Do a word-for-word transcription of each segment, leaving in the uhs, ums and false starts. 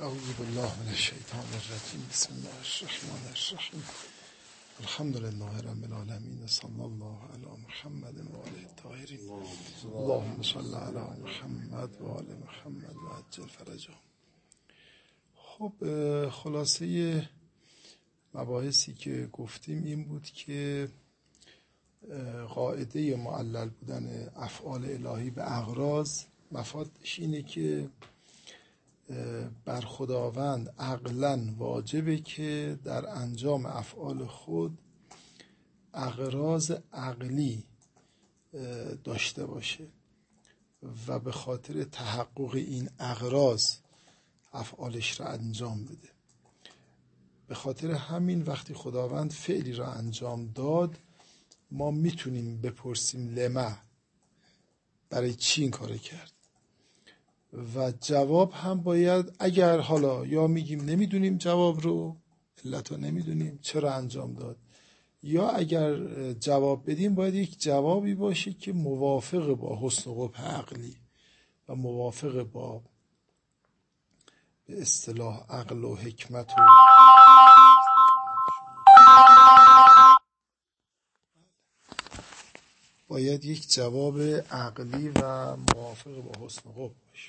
اعوذ بالله من الشیطان الرجیم. بسم الله الرحمن الرحیم. الحمد لله رب العالمین. صلی الله علی محمد و آله الطاهرین. اللهم صل علی محمد و آل محمد و عجل فرجهم. خب خلاصه مباحثی که گفتیم این بود که قاعده معلل بودن افعال الهی به اغراض مفادش اینه که بر خداوند عقلاً واجبه که در انجام افعال خود اغراض عقلی داشته باشه و به خاطر تحقق این اغراض افعالش را انجام بده. به خاطر همین وقتی خداوند فعلی را انجام داد ما میتونیم بپرسیم لما، برای چی این کار کرد، و جواب هم باید، اگر حالا یا میگیم نمیدونیم جواب رو، علت رو نمیدونیم چرا انجام داد، یا اگر جواب بدیم باید یک جوابی باشه که موافق با حسن و قبح عقلی و موافق با به اصطلاح عقل و حکمت و باید یک جواب عقلی و موافق با حسن و قبح باشه.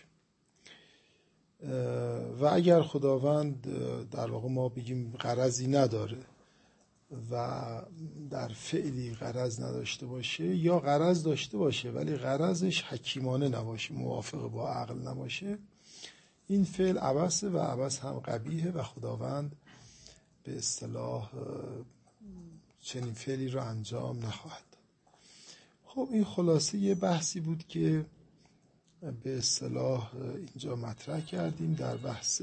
و اگر خداوند در واقع ما بگیم غرضی نداره و در فعلی غرض نداشته باشه، یا غرض داشته باشه ولی غرضش حکیمانه نباشه، موافق با عقل نباشه، این فعل عبثه و عبث هم قبیحه و خداوند به اصطلاح چنین فعلی رو انجام نخواهد داد. خب این خلاصه یه بحثی بود که به اصطلاح اینجا مطرح کردیم در بحث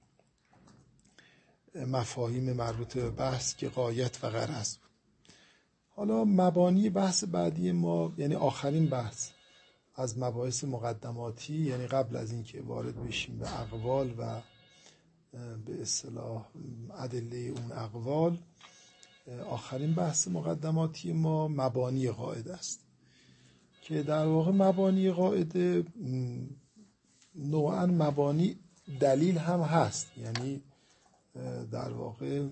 مفاهیم مربوط به بحث که غایت و غرض بود. حالا مبانی بحث بعدی ما، یعنی آخرین بحث از مباحث مقدماتی، یعنی قبل از اینکه وارد بشیم به اقوال و به اصطلاح ادله اون اقوال، آخرین بحث مقدماتی ما مبانی قاعده است که در واقع مبانی قاعده نوعاً مبانی دلیل هم هست، یعنی در واقع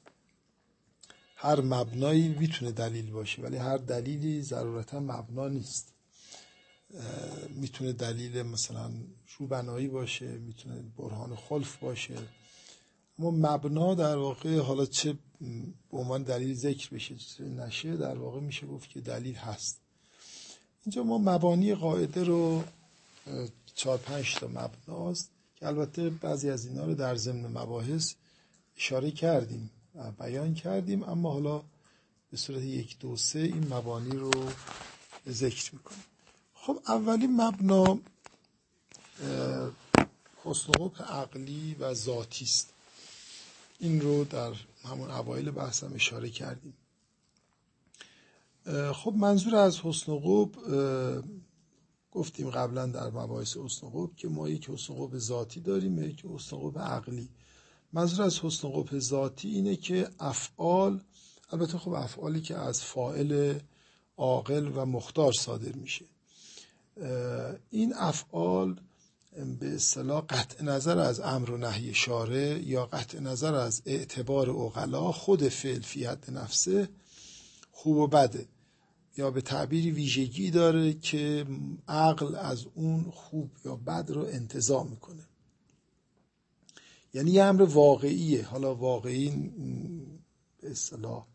هر مبنایی میتونه دلیل باشه ولی هر دلیلی ضرورتا مبنا نیست. میتونه دلیل مثلا روبنایی باشه، میتونه برهان خلف باشه، اما مبنا در واقع حالا چه به عنوان دلیل ذکر بشه چه نشه، در واقع میشه گفت که دلیل هست. اینجا ما مبانی قاعده رو چهار پنج تا مبناست که البته بعضی از اینا رو در ضمن مباحث اشاره کردیم و بیان کردیم، اما حالا به صورت یک دو سه این مبانی رو ذکر میکنیم. خب اولین مبنا حسن و قبح عقلی و ذاتی است. این رو در همون اوایل بحثم اشاره کردیم. خب منظور از حسن و قبح گفتیم قبلا در مباحث حسن و قبح که ما یک حسن و قبح ذاتی داریم، یک حسن و قبح عقلی. منظور از حسن و قبح ذاتی اینه که افعال، البته خب افعالی که از فاعل عاقل و مختار صادر میشه، این افعال به اصطلاح قطع نظر از امر و نهی شارع یا قطع نظر از اعتبار عقلا، خود فعل فی حد نفسه خوب و بده، یا به تعبیری ویژگی داره که عقل از اون خوب یا بد رو انتزاع میکنه. یعنی یه امر واقعیه. حالا واقعی به اصطلاح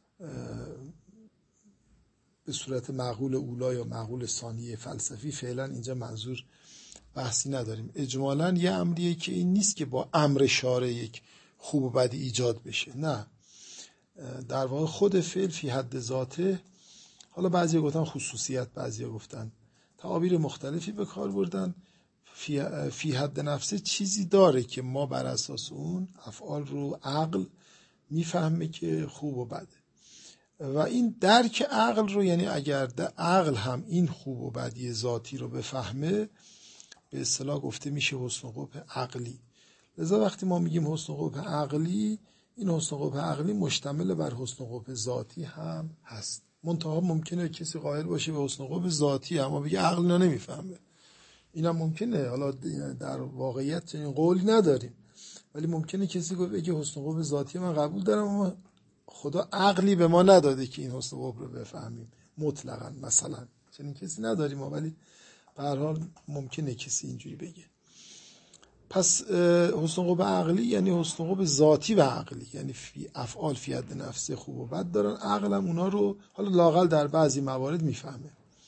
به صورت معقول اولا یا معقول ثانی فلسفی فعلا اینجا منظور بحثی نداریم. اجمالاً یه امریه که این نیست که با امر شارع یک خوب و بدی ایجاد بشه، نه، در واقع خود فعل فی حد ذاته. حالا بعضی گفتن خصوصیت، بعضی گفتن تعابیر مختلفی به کار بردن. فی, فی حد نفسه چیزی داره که ما بر اساس اون افعال رو عقل میفهمه که خوب و بده، و این درک عقل رو، یعنی اگر عقل هم این خوب و بدی ذاتی رو بفهمه، به اصطلاح گفته میشه حسن و قبح عقلی. لذا وقتی ما میگیم حسن و قبح عقلی، این حسن و قبح عقلی مشتمل بر حسن و قبح ذاتی هم هست. منتها ممکنه کسی قائل باشه به حسن و قبح ذاتی اما بگه عقل رو نمیفهمه، اینم ممکنه. حالا در واقعیت این قولی نداریم، ولی ممکنه کسی گفت بگه حسن قوب ذاتی من قبول دارم، اما خدا عقلی به ما نداده که این حسن قوب رو بفهمیم مطلقاً. مثلا چنین کسی نداریم ما، ولی به هر حال ممکنه کسی اینجوری بگه. پس حسن قوب عقلی یعنی حسن قوب ذاتی و عقلی، یعنی فی افعال فی حد نفسه خوب و بد دارن، عقلم اونا رو حالا لااقل در بعضی موارد میفهمه.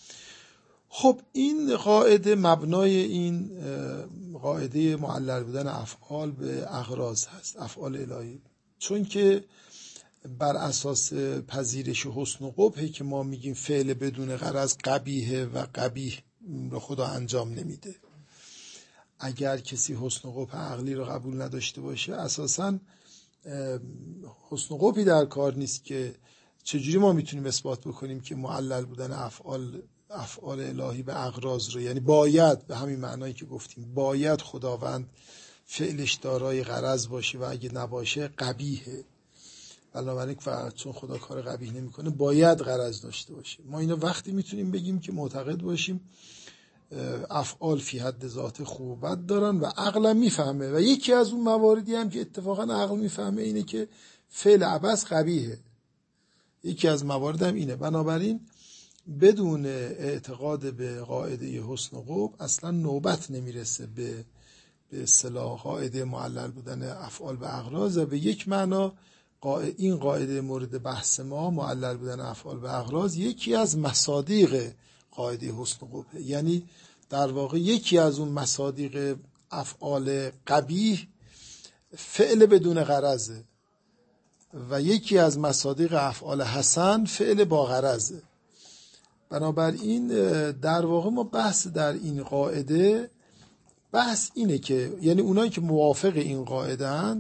خب این قاعده مبنای این قاعده معلل بودن افعال به اغراض هست، افعال الهی، چون که بر اساس پذیرش حسن قبحه که ما میگیم فعل بدون غرض قبیحه و قبیح رو خدا انجام نمیده. اگر کسی حسن قبح عقلی رو قبول نداشته باشه، اساساً حسن قبحی در کار نیست که چجوری ما میتونیم اثبات بکنیم که معلل بودن افعال افعال الهی به اغراض رو، یعنی باید به همین معنایی که گفتیم باید خداوند فعلش دارای غرض باشه و اگه نباشه قبیحه، بنابراین فقط چون خدا کار قبیح نمیکنه باید غرض داشته باشه. ما اینو وقتی میتونیم بگیم که معتقد باشیم افعال فی حد ذات خوب و بد دارن و عقل میفهمه، و یکی از اون مواردی هم که اتفاقا عقل میفهمه اینه که فعل عبث قبیحه، یکی از موارد هم اینه. بنابراین بدون اعتقاد به قاعده حسن قبح اصلا نوبت نمیرسه به به اصطلاح قاعده معلل بودن افعال به اغراض، و به یک معنا این قاعده مورد بحث ما معلل بودن افعال به اغراض یکی از مصادیق قاعده حسن قبح، یعنی در واقع یکی از اون مصادیق افعال قبیح فعل بدون غرضه و یکی از مصادیق افعال حسن فعل با غرضه. بنابراین در واقع ما بحث در این قاعده بحث اینه که یعنی اونایی که موافق این قاعده هن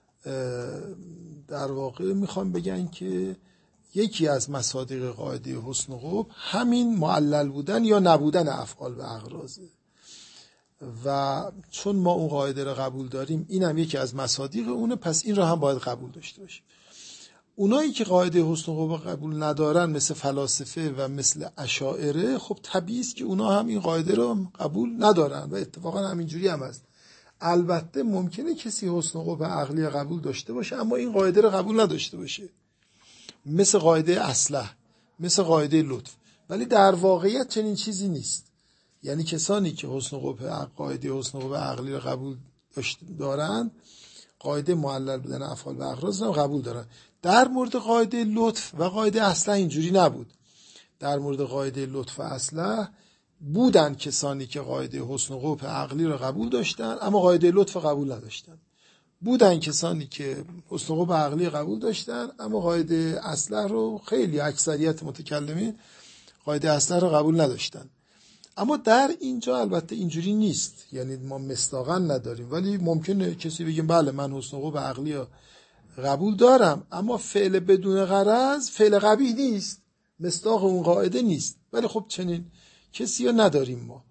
در واقع میخوام بگن که یکی از مصادیق قاعده حسن قبح همین معلل بودن یا نبودن افعال به اغراضه، و چون ما اون قاعده رو قبول داریم این هم یکی از مصادیق اونه، پس این رو هم باید قبول داشته باشیم. اونایی که قاعده حسن قبح قبول ندارن مثل فلاسفه و مثل اشاعره، خب طبیعی است که اونا هم این قاعده رو قبول ندارن و اتفاقا همینجوری هم هست. البته ممکنه کسی حسن قبح عقلی قبول داشته باشه اما این قاعده رو قبول نداشته باشه، مثل قاعده اصلح، مثل قاعده لطف، ولی در واقعیت چنین چیزی نیست. یعنی کسانی که حسن قبح قاعده حسن قبح عقلی رو قبول دارن قاعده معلل بودن افعال و اغراض رو قبول دارن. در مورد قاعده لطف و قاعده اصلح اینجوری نبود. در مورد قاعده لطف و اصلح بودن کسانی که قاعده حسن قبح عقلی رو قبول داشتن اما قاعده لطف قبول نداشتن، بودن کسانی که حسن قبح عقلی قبول داشتن اما قاعده اصلح رو، خیلی اکثریت متکلمین قاعده اصلح رو قبول نداشتن. اما در اینجا البته اینجوری نیست، یعنی ما مصداقاً نداریم، ولی ممکنه کسی بگیم بله من حسن قبح عقلی رو قبول دارم اما فعل بدون غرض فعل قبیح نیست، مصداق اون قاعده نیست، ولی خب چنین کسی رو نداریم ما.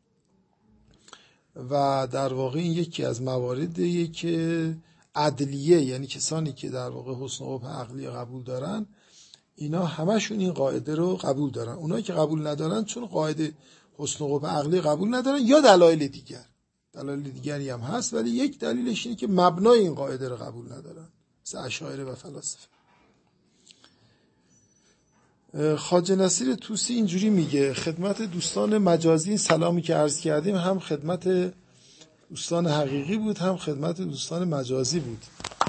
و در واقع این یکی از مواردیه که عدلیه، یعنی کسانی که در واقع حسن قبح عقلی قبول دارن اینا همشون این قاعده رو قبول دارن. اونایی که قبول ندارن چون قاعده حسن قبح عقلی قبول ندارن یا دلایل دیگر، دلایل دیگری هم هست، ولی یک دلیلش اینه که مبنای این قاعده رو قبول ندارن، مثل اشاعره و فلاسفه. خواجه نصیر طوسی اینجوری میگه: خدمت دوستان مجازی سلامی که عرض کردیم هم خدمت دوستان حقیقی بود هم خدمت دوستان مجازی بود.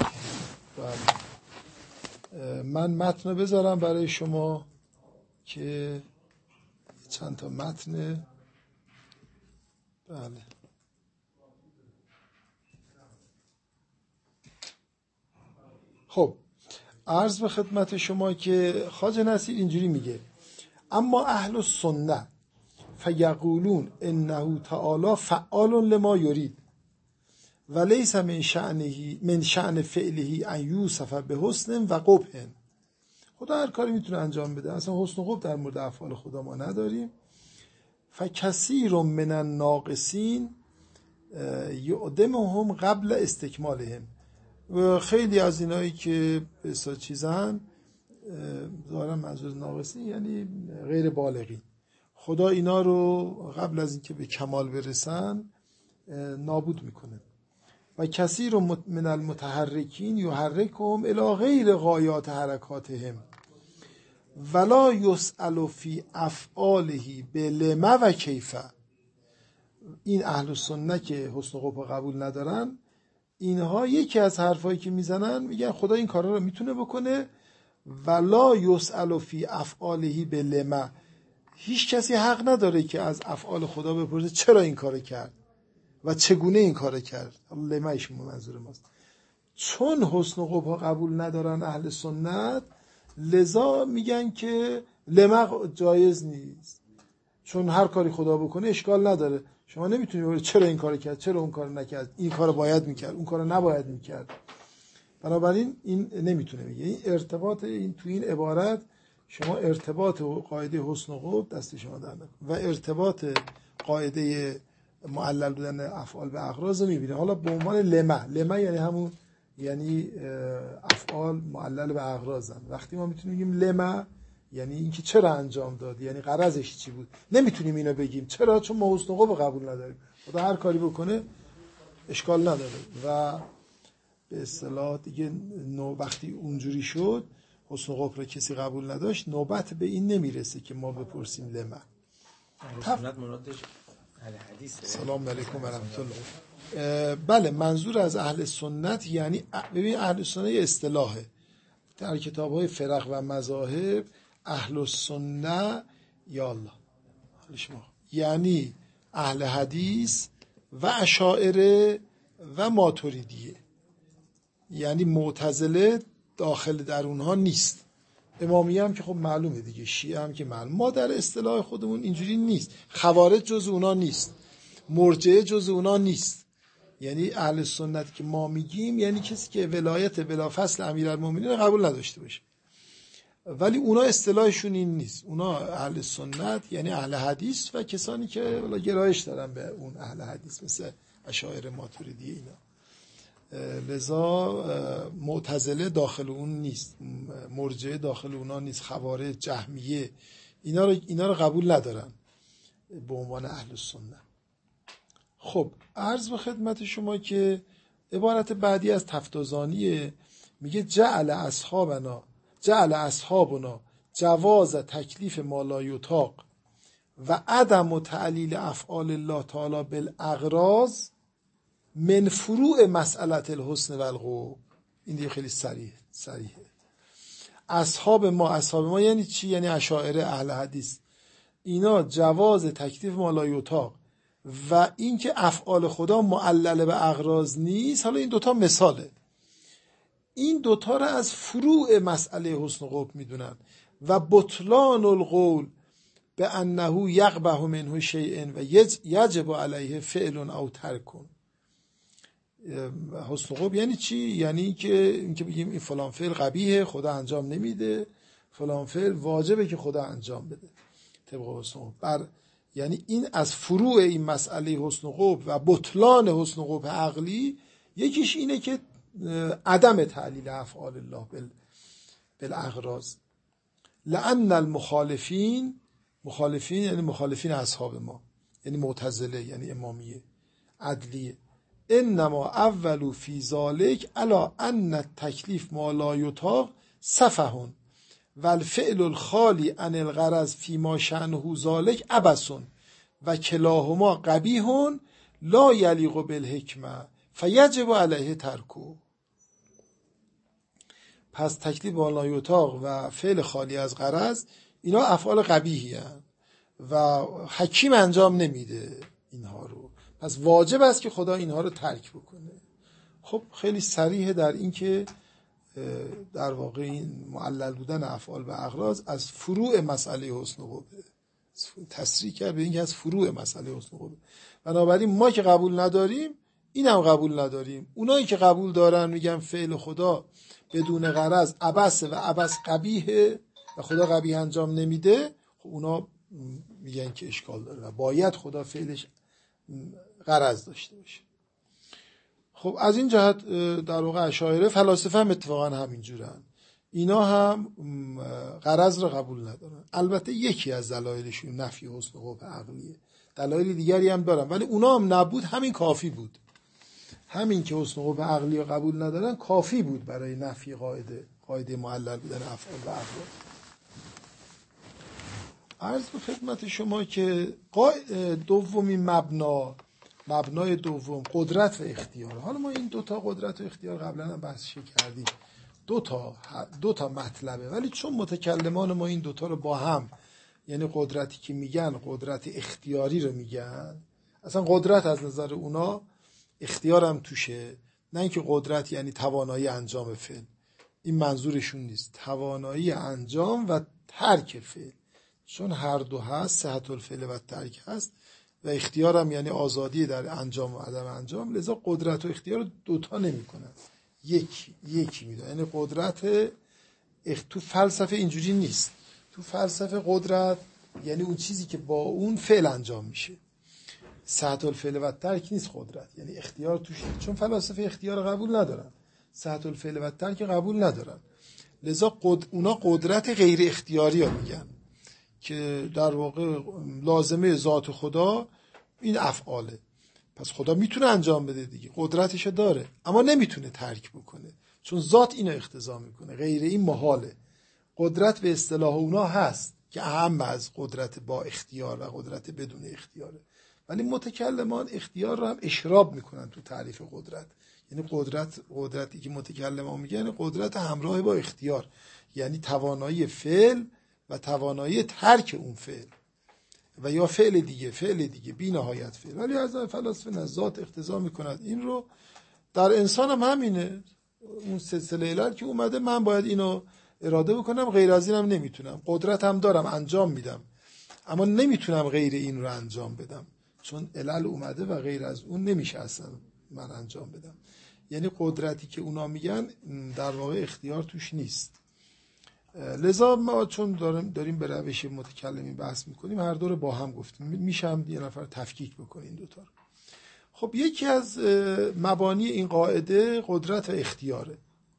من متن بذارم برای شما که چند تا متن. بله خب عرض به خدمت شما که خواجه نصیر اینجوری میگه: اما اهل السنه فیقولون انه تعالی فعال لما یرید و لیس من شأنه من شأن فعله ان یوصف بحسن و قبح. خدا هر کاری میتونه انجام بده، اصلا حسن و قبح در مورد افعال خدا ما نداریم. فکثیر من الناقصین یعدمهم قبل استکمالهم. و خیلی از اینایی که به اصطلاح چیزن ظاهرا منظور ناقصین یعنی غیر بالغین، خدا اینا رو قبل از اینکه به کمال برسن نابود میکنه. و کثیر من المتحرکین یحرکهم الی غیر غایات حرکاتهم ولا یسأل فی افعاله بلما و کیف. این اهل سنت که حسن قبح قبول ندارن، اینها یکی از حرفایی که میزنن میگن خدا این کارا رو میتونه بکنه، ولا یسأل فی افعاله بلما، هیچ کسی حق نداره که از افعال خدا بپرسه چرا این کارو کرد و چگونه این کارو کرد. لماش منظور ماست. چون حسن قبح قبول ندارن اهل سنت، لذا میگن که لما جایز نیست، چون هر کاری خدا بکنه اشکال نداره. شما نمیتونی چرا این کارو کرد، چرا اون کارو نکرد، این کارو باید میکرد، اون کارو نباید میکرد. بنابراین این نمیتونه میگه. این ارتباط این تو این عبارت شما ارتباط قاعده حسن قبح دست شما در نکنه و ارتباط قاعده معلل بودن افعال به اغراض میبینه. حالا به عنوان لما، لما یعنی همون یعنی افعال معلل به اغراضن. وقتی ما میتونیم بگیم لما یعنی اینکه چرا انجام داد، یعنی غرضش چی بود. نمیتونیم اینو بگیم چرا، چون ما حسن قبح قبول نداریم. خدا هر کاری بکنه اشکال نداره و به اصطلاح دیگه نو وقتی اونجوری شد حسن قبح رو کسی قبول نداشت، نوبت به این نمیرسه که ما بپرسیم لما. سنت مرادش اهل حدیثه. سلام علیکم و رحمت الله. بله، منظور از اهل سنت یعنی ببین اهل سنت اصطلاحه در کتاب‌های فرق و مذاهب. اهل السنه یا الله شما یعنی اهل حدیث و اشاعره و ماتریدیه، یعنی معتزله داخل در اونها نیست. امامیه هم که خب معلومه دیگه، شیعه هم که معلوم. ما در اصطلاح خودمون اینجوری نیست. خوارج جز اونا نیست، مرجعه جز اونا نیست. یعنی اهل سنت که ما میگیم یعنی کسی که ولایت بلا فصل امیرالمومنین قبول نداشته باشه، ولی اونا اصطلاحشون این نیست. اونا اهل سنت یعنی اهل حدیث و کسانی که والا گرایش دارن به اون اهل حدیث مثل اشاعره ماتریدی اینا. لذا معتزله داخل اون نیست، مرجعه داخل اونا نیست، خوارج، جهمیه اینا رو اینا رو قبول ندارن به عنوان اهل سنت. خب عرض به خدمت شما که عبارت بعدی از تفتازانیه، میگه جعل اصحابنا جعل اصحابنا جواز تکلیف ما لا یطاق و عدم تعلیل افعال الله تعالی بالاغراض من فروع مسئله الحسن و القبح. این دیگه خیلی صریح صریحه. اصحاب ما اصحاب ما یعنی چی؟ یعنی اشاعره، اهل حدیث. اینا جواز تکلیف ما لا یطاق و اینکه افعال خدا معلل به اغراض نیست. حالا این دوتا مثاله. این دوتا را از فروع مسئله حسن قبح میدونن و بطلان القول به انه یقبح منه شیء و یجب علیه فعل او ترک. حسن قبح یعنی چی؟ یعنی که اینکه بگیم این فلان فعل قبیحه، خدا انجام نمیده، فلان فعل واجبه که خدا انجام بده طبق حسن قبح. بر یعنی این از فروع این مسئله حسن قبح و بطلان حسن قبح عقلی یکیش اینه که عدم تعلیل افعال الله بالاغراض. لأن المخالفین، مخالفین یعنی مخالفین اصحاب ما، یعنی معتزله، یعنی امامیه، عدلیه، انما اولو فی ذالک الا ان التکلیف ما لا یطاق سفه و الفعل الخالی عن الغرض فی ما شأنه ذالک عبث و کلاهما قبیح لا یلیق بالحکمه فیجب علیه ترکه. پس تکلیف ما لا یطاق و فعل خالی از غرض اینا افعال قبیحی هستند و حکیم انجام نمیده اینها رو، پس واجب است که خدا اینها رو ترک بکنه. خب خیلی صریحه در این که در واقع این معلل بودن افعال به اغراض از فروع مسئله حسن قبح، تصریح کرد به این که از فروع مسئله حسن قبح. بنابراین ما که قبول نداریم این هم قبول نداریم. اونایی که قبول دارن میگن فعل خدا بدون غرض عبث و عبث قبیحه و خدا قبیح انجام نمیده، خب اونا میگن که اشکال داره و باید خدا فعلش غرض داشته باشه. خب از این جهت در واقع اشاعره فلاسفه هم اتفاقا همینجورن، اینا هم غرض رو قبول ندارن. البته یکی از دلایلشون نفی حسن قبح عقلیه، دلایل دیگری هم دارن، ولی اونا هم نبود همین کافی بود. همین که حسن قبح عقلی رو قبول ندارن کافی بود برای نفی قاعده قاعده معلل بودن افعال و افعال. عرض به خدمت شما که دومین مبنا مبنای دوم قدرت و اختیار. حالا ما این دوتا قدرت و اختیار قبلا هم بحثش کردیم، دو تا دو تا مطلبه، ولی چون متکلمان ما این دوتا رو با هم، یعنی قدرتی که میگن قدرت اختیاری رو میگن، اصلا قدرت از نظر اونا اختیارم توشه، نه اینکه قدرت یعنی توانایی انجام فعل، این منظورشون نیست، توانایی انجام و ترک فعل، چون هر دو هست، صحت الفعل و ترک هست، و اختیارم یعنی آزادی در انجام و عدم انجام، لذا قدرت و اختیار دوتا نمی کنن، یکی یکی میدن. یعنی قدرت اخ... تو فلسفه اینجوری نیست. تو فلسفه قدرت یعنی اون چیزی که با اون فعل انجام میشه، صحت الفعل و ترک نیست قدرت، یعنی اختیار توش نیست، چون فلاسفه اختیار قبول ندارن، صحت الفعل و ترک قبول ندارن، لذا قد... اونا قدرت غیر اختیاری ها میگن که در واقع لازمه ذات خدا این افعاله. پس خدا میتونه انجام بده دیگه، قدرتشو داره، اما نمیتونه ترک بکنه، چون ذات اینو اقتضا میکنه، غیر این محاله. قدرت به اصطلاح اونا هست که اهم از قدرت با اختیار و قدرت بدون اختیاره، ولی متکلمان اختیار رو هم اشراب میکنن تو تعریف قدرت. یعنی قدرت قدرتی که متکلمان میگن یعنی قدرت همراه با اختیار، یعنی توانایی فعل و توانایی ترک اون فعل و یا فعل دیگه فعل دیگه بی نهایت فعل. ولی از فلاسفه نه، ذات اقتضا میکند این رو. در انسان هم همینه، اون سلسله علل که اومده من باید اینو اراده بکنم، غیر از اینم نمیتونم، قدرت هم دارم انجام میدم اما نمیتونم غیر این رو انجام بدم، چون علل اومده و غیر از اون نمیشه اصلا من انجام بدم. یعنی قدرتی که اونا میگن در واقع اختیار توش نیست. لذا ما چون داریم داریم به روش متکلمین بحث میکنیم، هر دو رو با هم گفتیم، میشه هم یه نفر تفکیک بکنه این دوتا رو. خب یکی از مبانی این قاعده قدرت و اختیاره.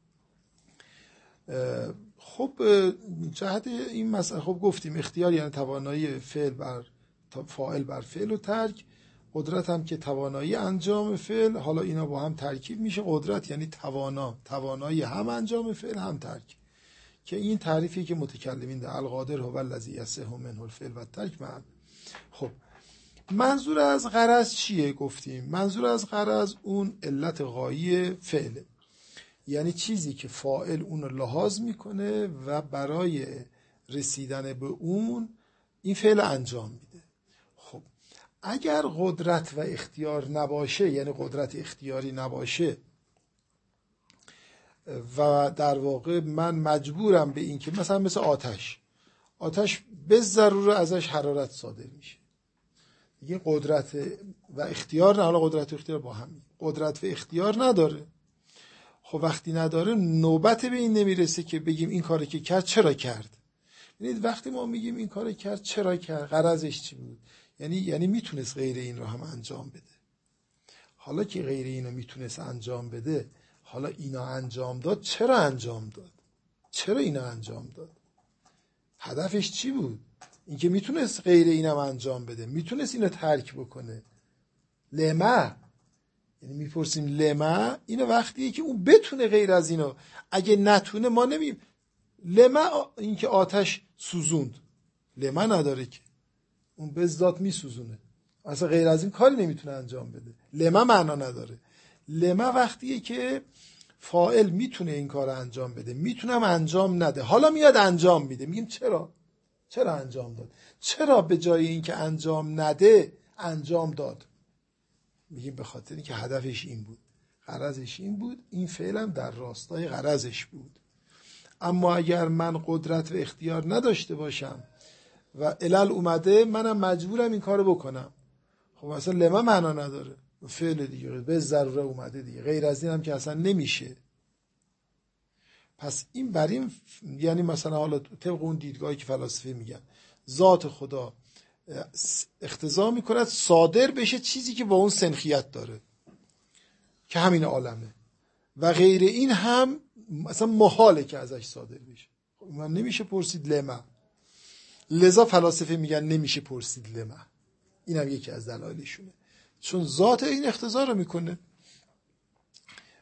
خب جهت این مسئله خب گفتیم اختیار یعنی توانایی فعل بر فاعل بر فعل و ترک، قدرت هم که توانایی انجام فعل، حالا اینا با هم ترکیب میشه قدرت، یعنی توانا توانایی هم انجام فعل هم ترک، که این تعریفی که متکلمین در القادر هو الذی یصح منه الفعل و ترک معنا. خب منظور از غرض چیه؟ گفتیم منظور از غرض اون علت غایی فعله، یعنی چیزی که فاعل اون رو لحاظ میکنه و برای رسیدن به اون این فعل انجام میده. خب اگر قدرت و اختیار نباشه، یعنی قدرت اختیاری نباشه و در واقع من مجبورم به این که مثلا مثل آتش آتش به ضروره ازش حرارت صادر میشه، دیگه قدرت و اختیار نه، حالا قدرت و اختیار با هم، قدرت و اختیار نداره. خب وقتی نداره نوبت به این نمیرسه که بگیم این کاری که کرد چرا کرد. ببینید وقتی ما میگیم این کاری کرد چرا کرد، غرضش چی بود، یعنی یعنی میتونست غیر این رو هم انجام بده. حالا که غیر اینو میتونست انجام بده، حالا اینا انجام داد، چرا انجام داد؟ چرا اینا انجام داد؟ هدفش چی بود؟ اینکه میتونست غیر اینم انجام بده، میتونست اینو ترک بکنه. لما، یعنی میپرسیم لما، اینو وقتیه که اون بتونه غیر از اینو، اگه نتونه ما نمیم. لما اینکه آتش سوزوند، لما نداره که اون به ذات میسوزونه، اصلا غیر از این کاری نمیتونه انجام بده. لما معنا نداره. لما وقتیه که فاعل میتونه این کار انجام بده، میتونم انجام نده، حالا میاد انجام میده، میگیم چرا؟ چرا انجام داد؟ چرا به جای اینکه انجام نده انجام داد؟ میگیم به خاطر اینکه هدفش این بود، غرضش این بود، این فعلم در راستای غرضش بود. اما اگر من قدرت و اختیار نداشته باشم و علل اومده، منم مجبورم این کارو بکنم، خب اصلا لما معنا نداره، فعل دیگه به ضروره اومده دیگه، غیر از این هم که اصلا نمیشه. پس این بر این یعنی مثلا حالا طبق اون دیدگاهی که فلاسفه میگن ذات خدا اقتضا میکند صادر بشه چیزی که با اون سنخیت داره که همین عالمه، و غیر این هم مثلا محاله که ازش صادر بشه. خب من نمیشه پرسید لما، لذا فلاسفه میگن نمیشه پرسید لما، این هم یکی از دلایلشونه، چون ذات این اقتضا رو میکنه.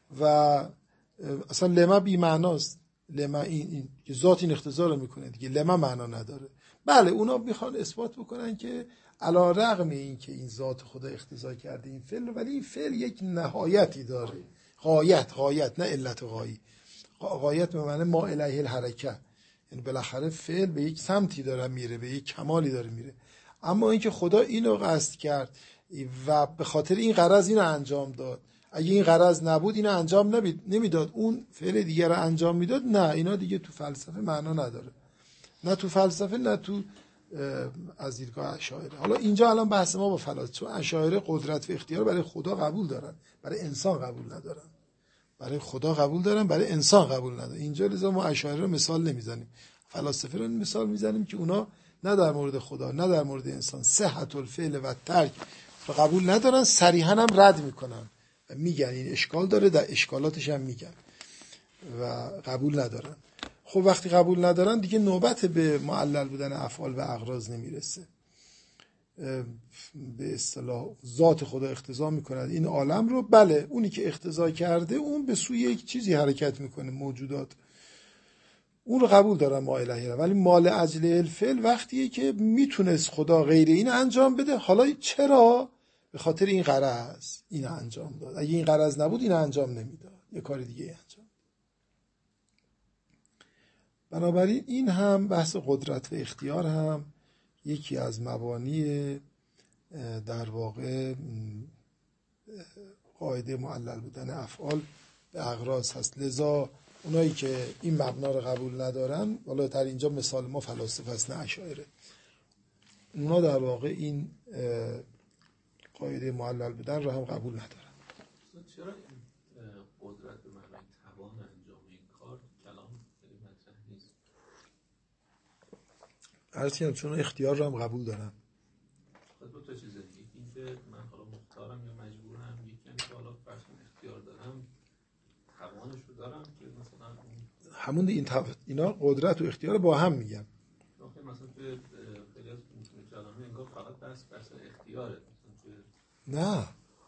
و اصلا لما بی معناست. لما این این که ذات این اقتضا رو میکنه دیگه، لما معنا نداره. بله اونا میخوان اثبات بکنن که علی رغم این که این ذات خدا اقتضا کرده این فعل، ولی این فعل یک نهایتی داره، غایت غایت نه علت غایی، غایت به معنی ما الیه الحرکه، یعنی بالاخره فعل به یک سمتی داره میره، به یک کمالی داره میره. اما اینکه خدا اینو قصد کرد و به خاطر این غرض اینو انجام داد، اگه این غرض نبود اینو انجام نمیداد، اون فعل دیگر رو انجام میداد، نه اینا دیگه تو فلسفه معنا نداره، نه تو فلسفه نه تو از دیدگاه اشاعره. حالا اینجا الان بحث ما با فلاسفه، چون اشاعره قدرت و اختیار برای خدا قبول دارن، برای انسان قبول ندارن. برای خدا قبول دارن، برای انسان قبول ندارن. اینجا لذا ما اشاعره رو مثال نمیزنیم، فلاسفه رو مثال میزنیم که اونا نه در مورد خدا نه در مورد انسان صحت الفعل و ترک رو قبول ندارن، صریحا هم رد میکنن و میگن این اشکال داره، در اشکالاتش هم میگن و قبول ندارن. خب وقتی قبول ندارن دیگه نوبت به معلل بودن افعال و اغراض نمیرسه. به اصطلاح ذات خدا اقتضا میکند این عالم رو، بله اونی که اقتضا کرده اون به سوی یک چیزی حرکت میکنه، موجودات اون رو قبول دارن ما الهی، ولی مال اجل الفعل وقتیه که میتونست خدا غیر این انجام بده. حالا چرا؟ به خاطر این غرض این انجام داد، اگه این غرض نبود این انجام نمیداد، یه کار دیگه انجام. بنابراین این هم بحث قدرت و اختیار هم یکی از مبانی در واقع قاعده معلل بودن افعال به اغراض هست. لذا اونایی که این مبنا رو قبول ندارن، والا در اینجا مثال ما فلاسفه هست نه اشاعره، اونا در واقع این قاعده معلل بودن رو هم قبول ندارن. چرا این قدرت به معنی توان انجام این کار کلام مطرح نیست؟ عرض چون اختیار رو هم قبول دارن. دو تا چیز دیگه، این که من حالا مختارم یا مجبورم، یکی که حالا فرض اختیار دارم، توانش رو دارم که مثلا همون این تو... اینا قدرت و اختیار با هم میگن. مثلا تو خیلی از کلامه انگار فقط بس بس اختیاره. نه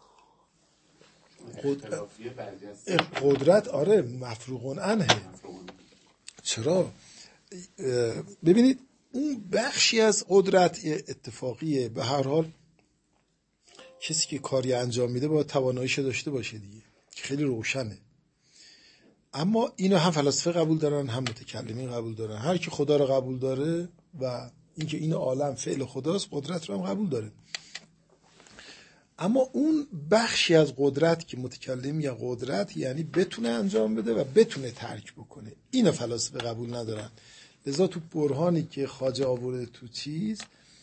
قدرت قدرت آره مفروغ عنه. چرا؟ ببینید اون بخشی از قدرت اتفاقیه، به هر حال کسی که کاری انجام میده باید تواناییش داشته باشه دیگه، که خیلی روشنه. اما اینو هم فلاسفه قبول دارن هم متکلمین قبول دارن. هر کی خدا رو قبول داره و اینکه این عالم فعل خداست، قدرت رو هم قبول داره. اما اون بخشی از قدرت که متکلم یا قدرت یعنی بتونه انجام بده و بتونه ترک بکنه، اینو فلاسفه قبول ندارن. لذا تو برهانی که خواجه آورده تو چیز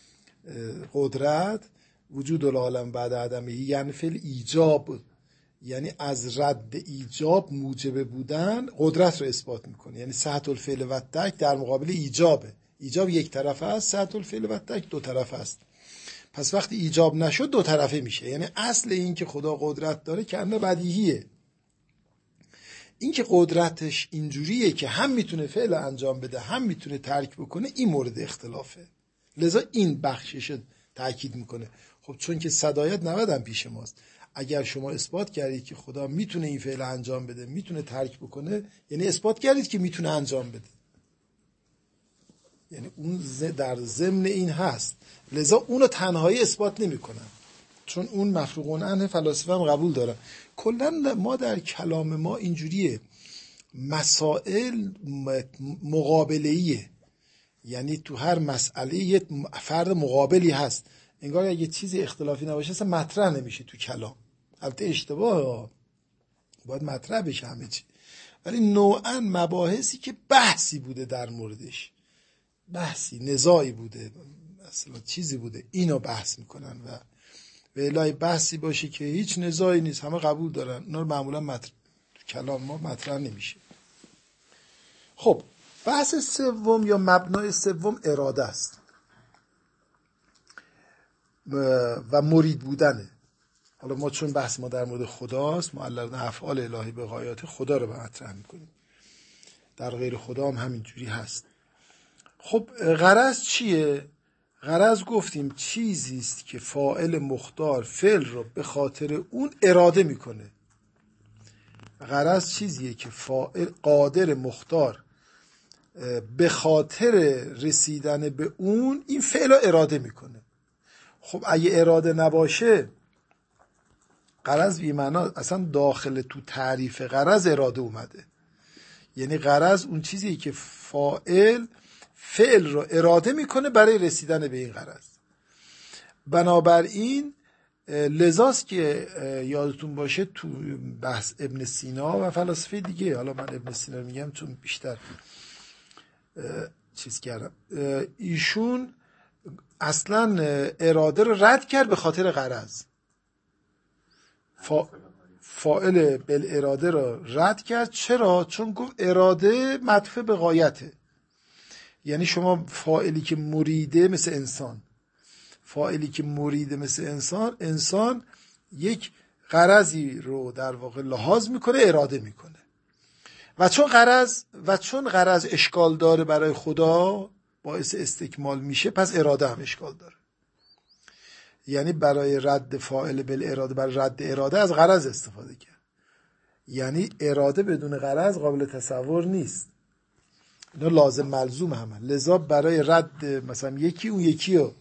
قدرت وجود العالم بعد عدمه یعنی فعل ایجاب، یعنی از رد ایجاب موجب بودن قدرت رو اثبات میکنه. یعنی صحت الفعل و ترک در مقابل ایجابه. ایجاب یک طرفه است، صحت الفعل و ترک دو طرفه است. پس وقتی ایجاب نشد دو طرفه میشه. یعنی اصل این که خدا قدرت داره که انه بدیهیه. این که قدرتش اینجوریه که هم میتونه فعل انجام بده هم میتونه ترک بکنه، این مورد اختلافه. لذا این بخشش تأکید میکنه. خب چون که صدایت نودم پیش ماست، اگر شما اثبات کردید که خدا میتونه این فعل انجام بده میتونه ترک بکنه، یعنی اثبات کردید که میتونه انجام بده، یعنی اون در ضمن این هست. لذا اونو تنهایی اثبات نمی کنن، چون اون مفروغ عنه فلاسفه هم قبول دارن. کلا ما در کلام ما اینجوریه، مسائل مقابله‌ایه، یعنی تو هر مسئله یه فرد مقابلی هست. انگار اگه چیزی اختلافی نباشه اصلا مطرح نمیشه تو کلام. البته اشتباهه، باید مطرح بشه همه چی، ولی نوعا مباحثی که بحثی بوده در موردش، بحثی نزاعی بوده، اصلا چیزی بوده، اینو بحث میکنن و به الهی بحثی باشه که هیچ نزاعی نیست، همه قبول دارن، اونا رو معمولا مطرح تو کلام ما مطرح نمیشه. خب بحث سوم یا مبنای سوم اراده است و مرید بودنه. حالا ما چون بحث ما در مورد خداست، معلل افعال الهی به غایات خدا رو مطرح میکنیم، در غیر خدا هم همینجوری هست. خب غرض چیه؟ غرض گفتیم چیزی است که فاعل مختار فعل رو به خاطر اون اراده میکنه. غرض چیزیه که فاعل قادر مختار به خاطر رسیدن به اون این فعل رو اراده میکنه. خب اگه اراده نباشه غرض بی معنا، اصلا داخل تو تعریف غرض اراده اومده. یعنی غرض اون چیزیه که فاعل فعل رو اراده میکنه برای رسیدن به این غرض. بنابراین لذاست که یادتون باشه تو بحث ابن سینا و فلاسفه دیگه، حالا من ابن سینا میگم چون بیشتر چیز کردم، ایشون اصلا اراده رو رد کرد به خاطر غرض. فا... فاعل بالاراده رو رد کرد. چرا؟ چون گفت اراده مدفوع به غایته. یعنی شما فاعلی که مریده مثل انسان، فاعلی که مریده مثل انسان، انسان یک غرضی رو در واقع لحاظ میکنه، اراده میکنه و چون غرض و چون غرض اشکال داره برای خدا، باعث استکمال میشه، پس اراده هم اشکال داره. یعنی برای رد فاعل بالاراده، برای رد اراده از غرض استفاده کرد. یعنی اراده بدون غرض قابل تصور نیست. اینا لازم ملزوم همه. لذا برای رد مثلا یکی اون یکی رو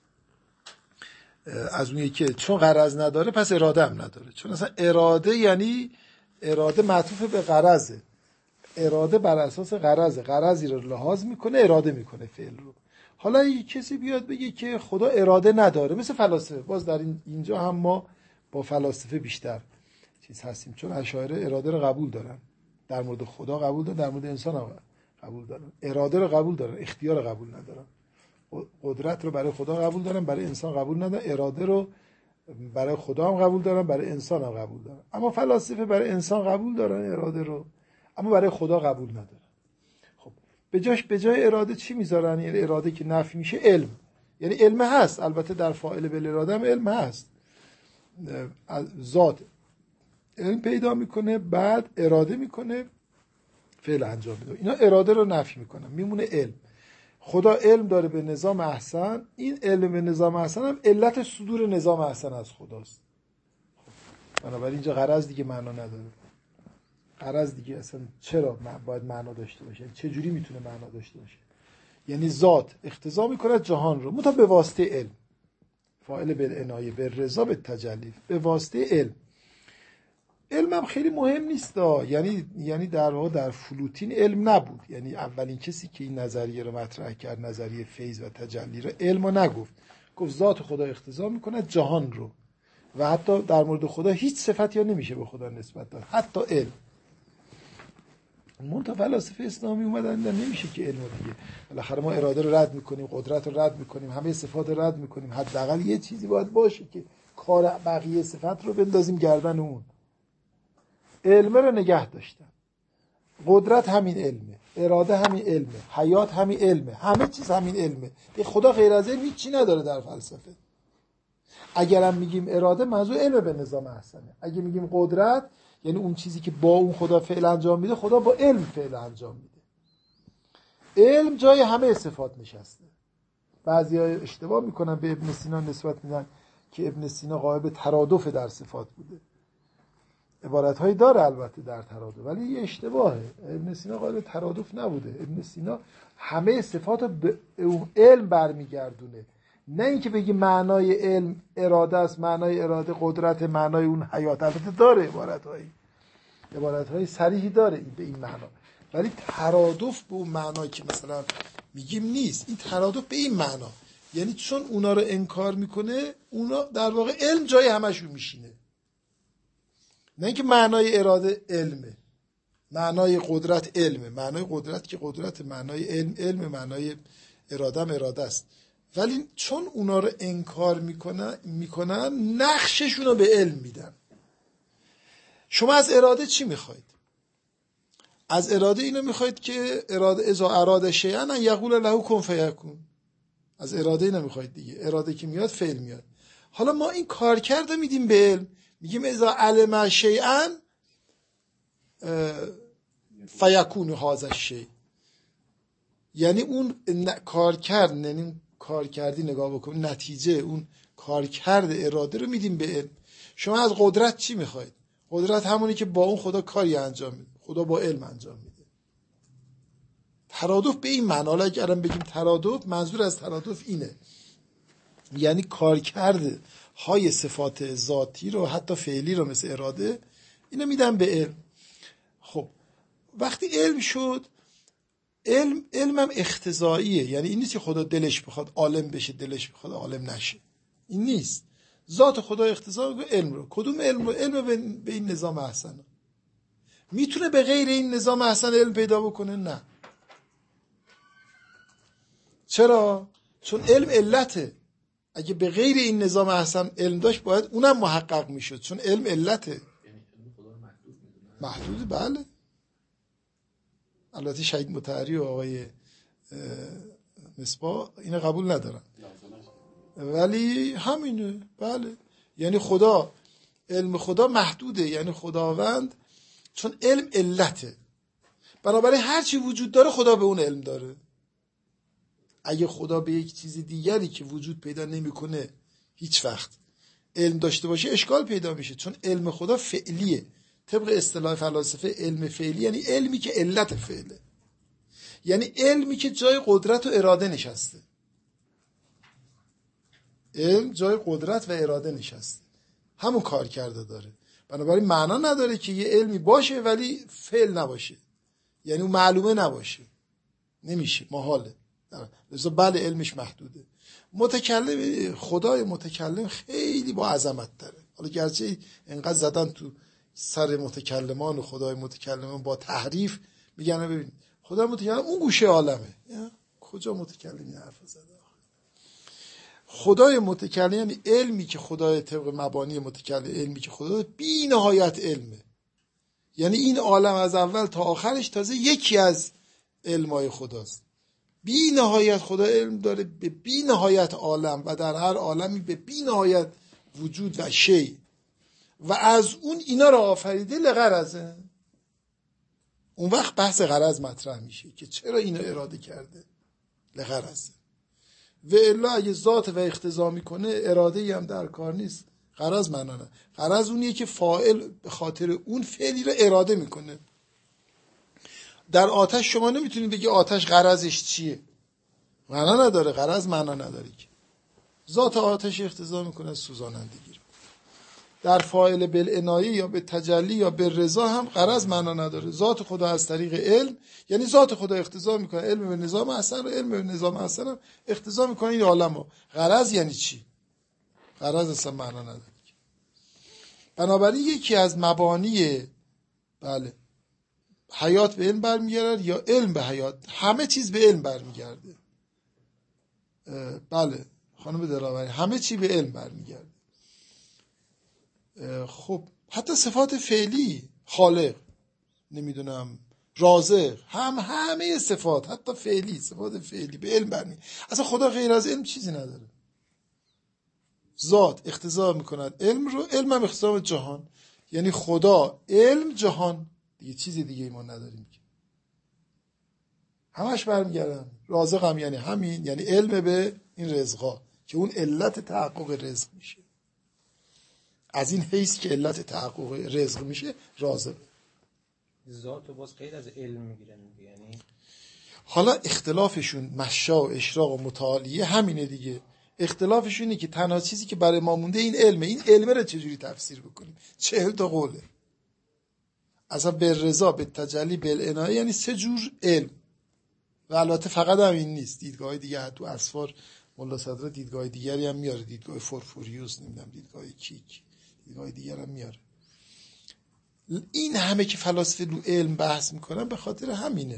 از اون یکی چون غرض نداره پس اراده هم نداره. چون اصلا اراده یعنی اراده معطوف به غرضه. اراده بر اساس غرضه، غرضی رو لحاظ میکنه، اراده میکنه فعل رو. حالا اگه کسی بیاد بگه که خدا اراده نداره، مثل فلاسفه، باز در این اینجا هم ما با فلاسفه بیشتر چیز هستیم، چون اشاعره اراده رو قبول دارن، در مورد خدا قبول دارن، در مورد انسان هم قبول دارن. اراده رو قبول دارن، اختیار رو قبول ندارن. قدرت رو برای خدا قبول دارن، برای انسان قبول ندارن. اراده رو برای خدا هم قبول دارن، برای انسان هم قبول دارن. اما فلاسفه برای انسان قبول دارن اراده رو، اما برای خدا قبول ندارن. خب به جاش به جای اراده چی میذارن؟ یعنی اراده که نفی میشه علم. یعنی علم هست، البته در فاعل بالاراده هم علم هست، ذات علم پیدا میکنه، بعد اراده میکنه، فعل انجام میده. اینا اراده رو نفی میکنن، میمونه علم. خدا علم داره به نظام احسن، این علم به نظام احسن هم علت صدور نظام احسن از خداست. بنابراین اینجا غرض دیگه معنا نداره. غرض دیگه اصلا چرا باید معنا داشته باشه؟ چه جوری میتونه معنا داشته باشه؟ یعنی ذات اقتضا میکنه جهان رو، متا به واسطه علم. فاعل بالعنایه، به رضا، به تجلی، به واسطه علم. علم هم خیلی مهم نیست دا. یعنی یعنی در واقع در فلوتین علم نبود. یعنی اولین کسی که این نظریه رو مطرح کرد، نظریه فیض و تجلی رو، علم رو نگفت. گفت ذات خدا اقتضا میکنه جهان رو، و حتی در مورد خدا هیچ صفتی ها نمیشه به خدا نسبت داد، حتی علم. منتها فلاسفه اسلامی اومدن در نمیشه که علم دیگه، بالاخره ما اراده رو رد میکنیم، قدرت رو رد میکنیم، همه صفات رو رد میکنیم، حداقل یه چیزی باید باشه که کار بقیه صفات رو بندازیم گردن اون. علم رو نگه داشتن، قدرت همین علمه، اراده همین علمه، حیات همین علمه، همه چیز همین علمه. خدا غیر از علم هیچی نداره در فلسفه. اگرم میگیم اراده، منظور علم به نظام احسنه. اگه میگیم قدرت، یعنی اون چیزی که با اون خدا فعل انجام میده، خدا با علم فعل انجام میده. علم جای همه صفات نشسته. بعضیا اشتباه میکنن، به ابن سینا نسبت میدن که ابن سینا قائل ترادف در صفات بوده. عبارت‌هایی داره البته در ترادف، ولی یه اشتباهه. ابن سینا قائل ترادف نبوده. ابن سینا همه صفات رو به اون علم برمیگردونه، نه اینکه بگی معنای علم اراده است، معنای اراده قدرت، معنای اون حیات. البته داره عبارت‌هایی عبارت‌های صریحی داره به این معنا، ولی ترادف به اون معنایی که مثلا میگیم نیست. این ترادف به این معنا، یعنی چون اونا رو انکار میکنه، اونا در واقع علم جای همشون میشینه. نه اینکه معنای اراده علمه، معنای قدرت علمه، معنای قدرت که قدرت، معنای علم علم، معنای اراده هم اراده است. ولی چون اونا رو انکار میکنن میکنن نقششون رو به علم میدن. شما از اراده چی میخواید؟ از اراده اینو میخواید که اراده اذا اراده شیئا ان یقول له کن فیکون. از اراده اینو میخواید دیگه. اراده که میاد فعل میاد. حالا ما این کار کرده میدیم به علم، میگیم اذا علم شیئا فیکون هذا الشیء. یعنی اون کار کرد، یعنی کار کردی نگاه بکن، نتیجه اون کار کرده اراده رو میدیم به علم. شما از قدرت چی میخواید؟ قدرت همونی که با اون خدا کاری انجام میده. خدا با علم انجام میده. ترادف به این معنی، حالا اگه الان بگیم ترادف، منظور از ترادف اینه، یعنی کارکرد های صفات ذاتی رو حتی فعلی رو مثل اراده اینو میدن به علم. خب وقتی علم شد، علم علمم اختزائیه، یعنی این نیست که خدا دلش بخواد عالم بشه دلش بخواد عالم نشه، این نیست. ذات خدا اختزا به علم رو. کدوم علم رو؟ علم به این نظام احسن. میتونه به غیر این نظام احسن علم پیدا بکنه؟ نه. چرا؟ چون علم علته. اگه به غیر این نظام احسن علم داشت باید اونم محقق میشد، چون علم علته. محدود، بله. البته شهید مطهری و آقای مصباح اینو قبول ندارن، ولی همینه. بله، یعنی خدا، علم خدا محدوده، یعنی خداوند چون علم علته، بنابراین هر چی وجود داره خدا به اون علم داره. اگه خدا به یک چیز دیگری که وجود پیدا نمیکنه هیچ وقت علم داشته باشه اشکال پیدا میشه، چون علم خدا فعلیه. طبق اصطلاح فلاسفه علم فعلی یعنی علمی که علت فعله، یعنی علمی که جای قدرت و اراده نشسته. علم جای قدرت و اراده نشسته، همون کار کرده داره. بنابراین معنا نداره که یه علمی باشه ولی فعل نباشه، یعنی اون معلومه نباشه، نمیشه، محاله. لذا بله علمش محدوده. متکلم، خدای متکلم خیلی با عظمت داره. حالا گرچه اینقدر زدن تو سر متکلمان و خدای متکلمان با تحریف، میگن ببین خدای متکلم اون گوشه عالمه. کجا متکلم این حرف زده؟ خدای متکلم یعنی علمی که خدای طبق مبانی متکلم، علمی که خدا بی نهایت علمه، یعنی این عالم از اول تا آخرش تازه یکی از علمای خداست. بی نهایت خدا علم داره به بی نهایت عالم و در هر عالمی به بی نهایت وجود و شی، و از اون اینا رو آفریده لغرضه. اون وقت بحث غرض مطرح میشه که چرا اینو اراده کرده، لغرضه. و الا اگه ذات و اختزا میکنه اراده ای هم در کار نیست، غرض معنا نه. غرض اونیه که فاعل به خاطر اون فعلی رو اراده میکنه. در آتش شما نمیتونید بگی آتش غرضش چیه، معنا نداره. غرض معنا نداره که ذات آتش اختزا میکنه سوزانندگی رو. در فاعل بالعنایه یا به تجلی یا به رضا هم غرض معنا نداره. ذات خدا از طریق علم، یعنی ذات خدا اختزا میکنه، علم به نظام احسن و علم به نظام احسن هم اختزا میکنه این عالمو. غرض یعنی چی؟ غرض اصلا معنا نداره. بنابراین یکی از مبانی بله حیات به علم برمیگرد یا علم به حیات، همه چیز به علم برمیگرده. بله خانم دلاوری، همه چی به علم برمیگرده. خب حتی صفات فعلی، خالق، نمیدونم رازق، هم همه صفات حتی فعلی، صفات فعلی به علم برمیگرده. اصلا خدا غیر از علم چیزی نداره. ذات اختزا میکند علم رو، علم هم اختزا جهان، یعنی خدا علم جهان، دیگه چیزی دیگه ما نداریم که همش برمیگردن. رازق هم یعنی همین، یعنی علم به این رزقا که اون علت تحقق رزق میشه. از این حیث که علت تحقق رزق میشه رازق. ذات رو باز غیر از علم میگیرن، یعنی حالا اختلافشون مشا و اشراق و متعالیه همینه دیگه. اختلافشون اینه که تنها چیزی که برای ما مونده این علمه. این علمه رو چجوری تفسیر بکنیم؟ چهل تا قوله. اصلا به رضا، به تجلی، به عنایه، یعنی سه جور علم. و البته فقط هم این نیست، دیدگاه دیگه تو اسفار ملا صدرا دیدگاه دیگری هم میاره، دیدگاه فورفوریوس، نمیدونم دیدگاه کیک، دیدگاه دیگر هم میاره. این همه که فلاسفه رو علم بحث میکنن به خاطر همینه.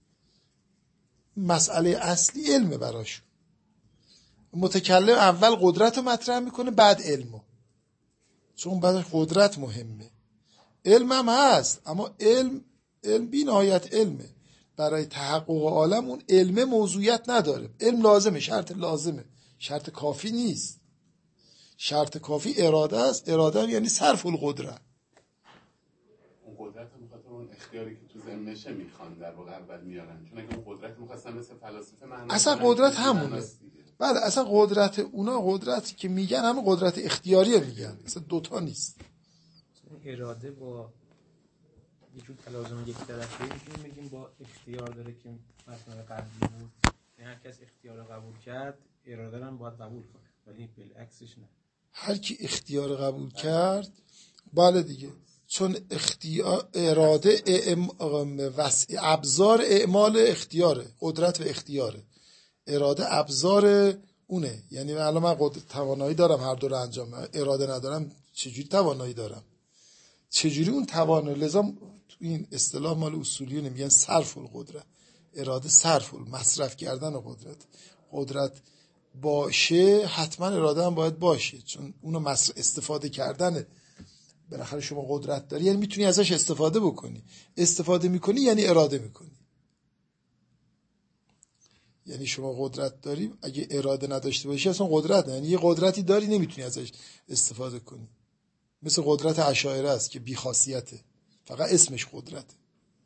مسئله اصلی علمه براشون. متکلم اول قدرت رو مطرح میکنه بعد علمو، چون بعد قدرت مهمه. علم هم هست اما علم علم بی نهایت علمه. برای تحقق عالم اون علم موضوعیت نداره. علم لازمه، شرط لازمه، شرط کافی نیست. شرط کافی اراده است. اراده هم یعنی صرف القدرت. اون قدرت هم بخاطر اون اختیاری که تو ذهنشه میخوان در واقع اول میارن، چون اگه اون قدرت میخواستن مثل فلاسفه معنی اصلا قدرت همونه. بله اصلا قدرت اونا، قدرتی که میگن همه قدرت اختیاریه میگن، اصلا دوتا نیست. اراده با یه جور تلازم یک طرفه میتونیم بگیم با اختیار داره که متن قبلی بود، یعنی هر کس اختیار رو قبول کرد اراده رو هم باید قبول کنه، ولی بالعکسش نه. هر کی اختیار قبول کرد بله دیگه، چون اختیار اراده ام وسع ابزار اعمال اختیاره، قدرت و اختیاره. اراده ابزار اونه، یعنی الان من قدرت توانایی دارم هر دو رو انجام بدم، اراده ندارم چجوری توانایی دارم؟ چجوری اون توانایی؟ لذا تو این اصطلاح مال اصولیون میگن صرف القدرت، اراده صرف مصرف کردن قدرت. قدرت باشه حتما اراده هم باید باشه، چون اونو مصرف استفاده کردنه. بالاخره شما قدرت داری یعنی میتونی ازش استفاده بکنی، استفاده میکنی یعنی اراده میکنی. یعنی شما قدرت داری، اگه اراده نداشته باشی اصلا قدرت نه، یعنی یه قدرتی داری نمیتونی ازش استفاده کنی. مثل قدرت اشاعره است که بی خاصیته، فقط اسمش قدرته،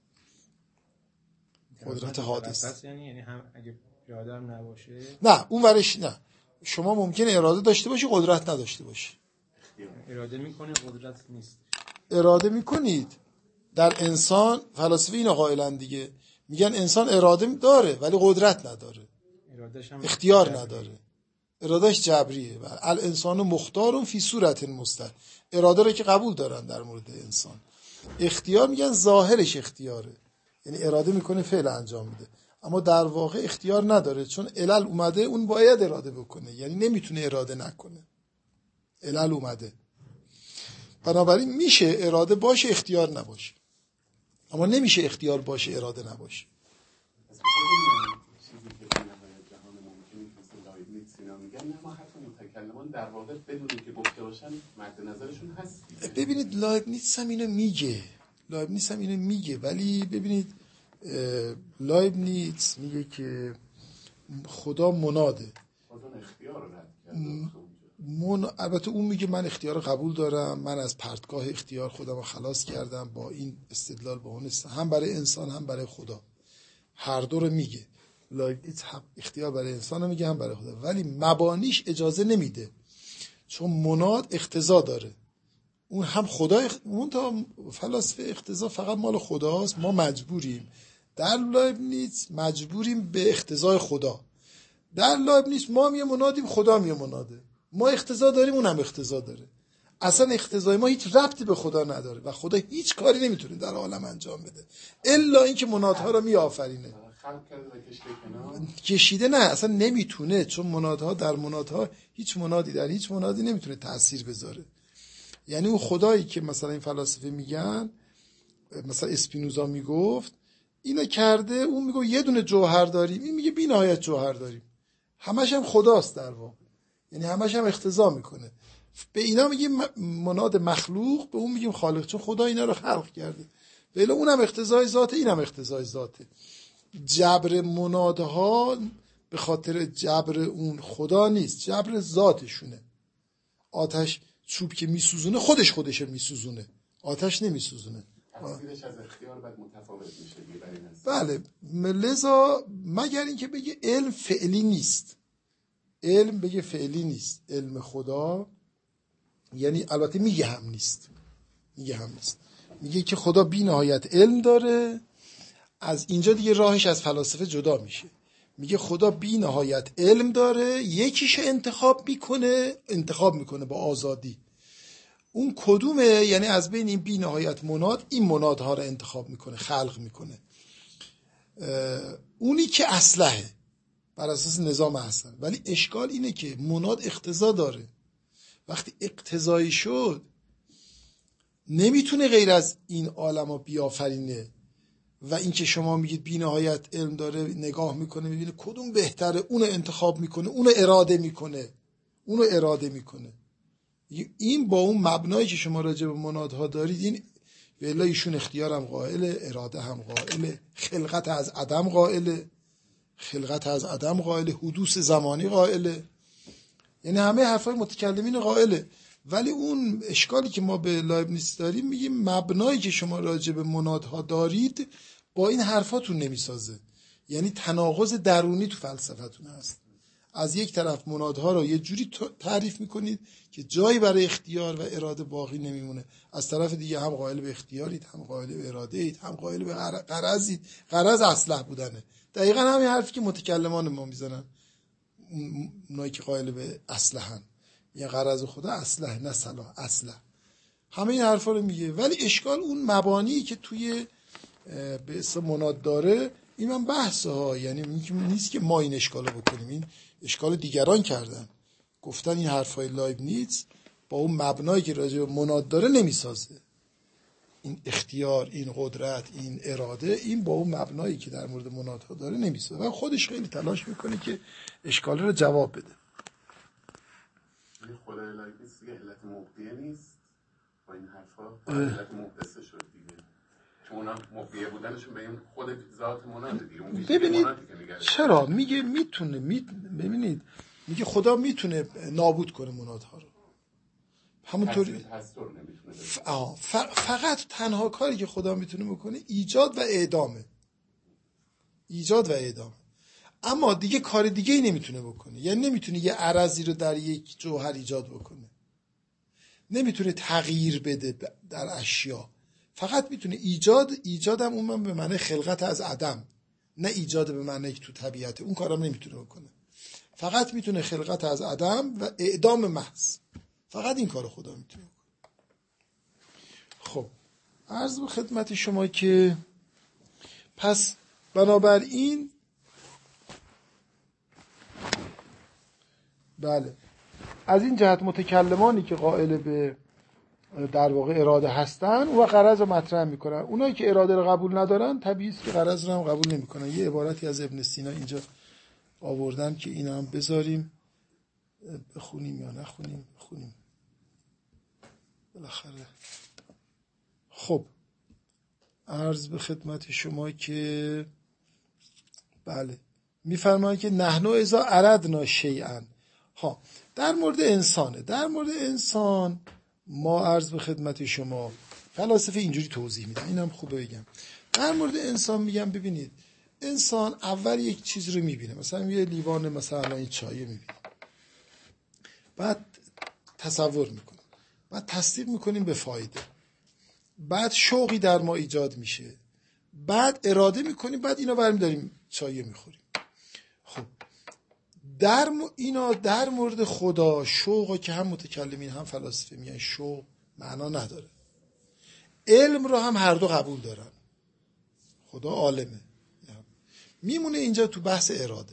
قدرت حادث. یعنی یعنی هم اگه اراده هم نباشه نه اون ورش نه، شما ممکنه اراده داشته باشی قدرت نداشته باشی. اراده میکنه قدرت نیست. اراده میکنید در انسان، فلاسفه اینا قائلن دیگه، میگن انسان اراده داره ولی قدرت نداره، اختیار نداره، ارادهش جبریه. و الانسان مختار فی صورت مستقل، اراده رو که قبول دارن در مورد انسان. اختیار میگن ظاهرش اختیاره، یعنی اراده میکنه فعل انجام میده، اما در واقع اختیار نداره، چون علل اومده اون باید اراده بکنه، یعنی نمیتونه اراده نکنه، علل اومده. بنابراین میشه اراده باشه اختیار نباشه، اما نمیشه اختیار باشه اراده نباشه. در واقع بدون که گفته باشن مد نظرشون هست. ببینید لایبنیتس هم اینو میگه، لایبنیتس هم اینو میگه، ولی ببینید لایبنیتس میگه که خدا مناده. من... البته اون میگه من اختیار رو قبول دارم، من از پرتگاه اختیار خودم رو خلاص کردم، با این استدلال با اون هم برای انسان هم برای خدا، هر دو رو میگه. لایبنیتس هم اختیار برای انسان رو میگه هم برای خدا، ولی مبانیش اجازه نمیده، چون مناد اقتضا داره. اون هم خدا اخ... اون تا فلاسفه اقتضا فقط مال خداست، ما مجبوریم. در لایبنیتس مجبوریم به اقتضای خدا. در لایبنیتس ما هم یه منادیم، خدا هم یه مناده. ما اقتضا داریم، اون هم اقتضا داره. اصلا اقتضای ما هیچ ربطی به خدا نداره و خدا هیچ کاری نمیتونه در عالم انجام بده الا اینکه منادها رو میآفرینه. کشیده نه، اصلا نمیتونه، چون منادها در منادها هیچ منادی در هیچ منادی نمیتونه تأثیر بذاره. یعنی اون خدایی که مثلا این فلاسفه میگن، مثلا اسپینوزا میگفت اینو کرده، اون میگه یه دونه جوهر داریم، این میگه بی نهایت جوهر داریم، همش هم خداست در واقع، یعنی همش هم اقتضا میکنه. به اینا میگیم مناد مخلوق، به اون میگیم خالق، چون خدا اینا رو خلق کرده. ولی اونم اقتضای ذاته، اینم اقتضای ذاته. جبر منادها به خاطر جبر اون خدا نیست، جبر ذاتشونه. آتش چوب که میسوزونه خودش خودشه میسوزونه، آتش نمیسوزونه. تفسیرش از اختیار بعد متفاوت میشه برای ناس. بله، لذا مگر اینکه بگه علم فعلی نیست، علم بگه فعلی نیست، علم خدا، یعنی البته میگه هم نیست، میگه هم نیست، میگه که خدا بی نهایت علم داره. از اینجا دیگه راهش از فلاسفه جدا میشه، میگه خدا بی نهایت علم داره، یکیش انتخاب میکنه، انتخاب میکنه با آزادی. اون کدومه؟ یعنی از بین این بی نهایت مناد این منادها رو انتخاب میکنه، خلق میکنه. اونی که اصلحه بر اساس نظام اصل. ولی اشکال اینه که مناد اقتضا داره، وقتی اقتضایی شد نمیتونه غیر از این عالمو بیافرینه. و این که شما میگید بی نهایت علم داره، نگاه میکنه میبینه کدوم بهتره، اونو انتخاب میکنه، اونو اراده میکنه، اونو اراده میکنه. این با اون مبنایی که شما راجع به منادها دارید، این والله ایشون اختیار هم قائله، اراده هم قائله، خلقت از عدم قائله، خلقت از عدم قائله، حدوث زمانی قائله، یعنی همه حرفای متکلمین قائله. ولی اون اشکالی که ما به لایبنیتس داریم، میگیم مبنایی که شما راجع به منادها دارید با این حرفاتون نمیسازه، یعنی تناقض درونی تو فلسفتون هست. از یک طرف منادها رو یه جوری تعریف میکنید که جایی برای اختیار و اراده باقی نمیمونه، از طرف دیگه هم قائل به اختیارید، هم قائل به اراده اید، هم قائل به غرضید. غرض اصلح بودنه. دقیقا همین حرفی که متکلمان ما میزنن، اونایی که قائل به اصلحن، یه غرض خدا اصلح نه صلاح، اصلح. همه این حرفا رو میگه. ولی اشکال اون مبانی که توی به اسم مناد داره، این من بحثه ها، یعنی نیست که ما این اشکالو بکنیم، این اشکال دیگران کردن، گفتن این حرفای لایبنیتس با اون مبنایی که راجع به مناد داره نمیسازه. این اختیار، این قدرت، این اراده، این با اون مبنایی که در مورد منادها داره نمیسازه و خودش خیلی تلاش میکنه که اشکال رو جواب بده. خدای لایبنیتس دیگه علت مبدیه نیست با این حرفا، علت مبدسه شد دیگه، چون اونا مبدیه بودنشون به این خود ذات مناده دیگه. اون ببینید چرا میگه میتونه می... ببینید میگه خدا میتونه نابود کنه منادها رو، همونطوری ف... ف... فقط تنها کاری که خدا میتونه بکنه ایجاد و اعدامه، ایجاد و اعدام. اما دیگه کار دیگه ای نمیتونه بکنه. یعنی نمیتونه یه عرضی رو در یک جوهر ایجاد بکنه، نمیتونه تغییر بده در اشیا، فقط میتونه ایجاد. ایجاد هم اون من به معنی خلقت از عدم، نه ایجاد به معنی که تو طبیعته، اون کارم نمیتونه بکنه. فقط میتونه خلقت از عدم و اعدام محض، فقط این کار خدا میتونه بکنه. خب عرض به خدمت شما که پس بنابراین بله از این جهت متکلمانی که قائل به در واقع اراده هستن و غرض رو مطرح میکنن، اونایی که اراده رو قبول ندارن طبیعی است که غرض رو هم قبول نمیکنن. یه عبارتی از ابن سینا اینجا آوردم که اینا هم بذاریم، بخونیم یا نخونیم؟ بخونیم بالاخره. خب عرض به خدمت شما که بله میفرمایند که نحن اذا اردنا شیئا، ها در مورد انسانه. در مورد انسان ما عرض به خدمت شما فلاسفه اینجوری توضیح میدن، اینم خوبه بگم. در مورد انسان میگم ببینید، انسان اول یک چیز رو میبینه، مثلا یه لیوان مثلا این چای میبینه، بعد تصور میکنه، بعد تصدیق میکنیم به فایده، بعد شوقی در ما ایجاد میشه، بعد اراده میکنیم، بعد اینا برمی داریم چای میخوریم. خب در م... اینا در مورد خدا شوقا که هم متکلمین هم فلاسفه میگن شوق معنا نداره، علم رو هم هر دو قبول دارن، خدا عالمه. میمونه اینجا تو بحث اراده.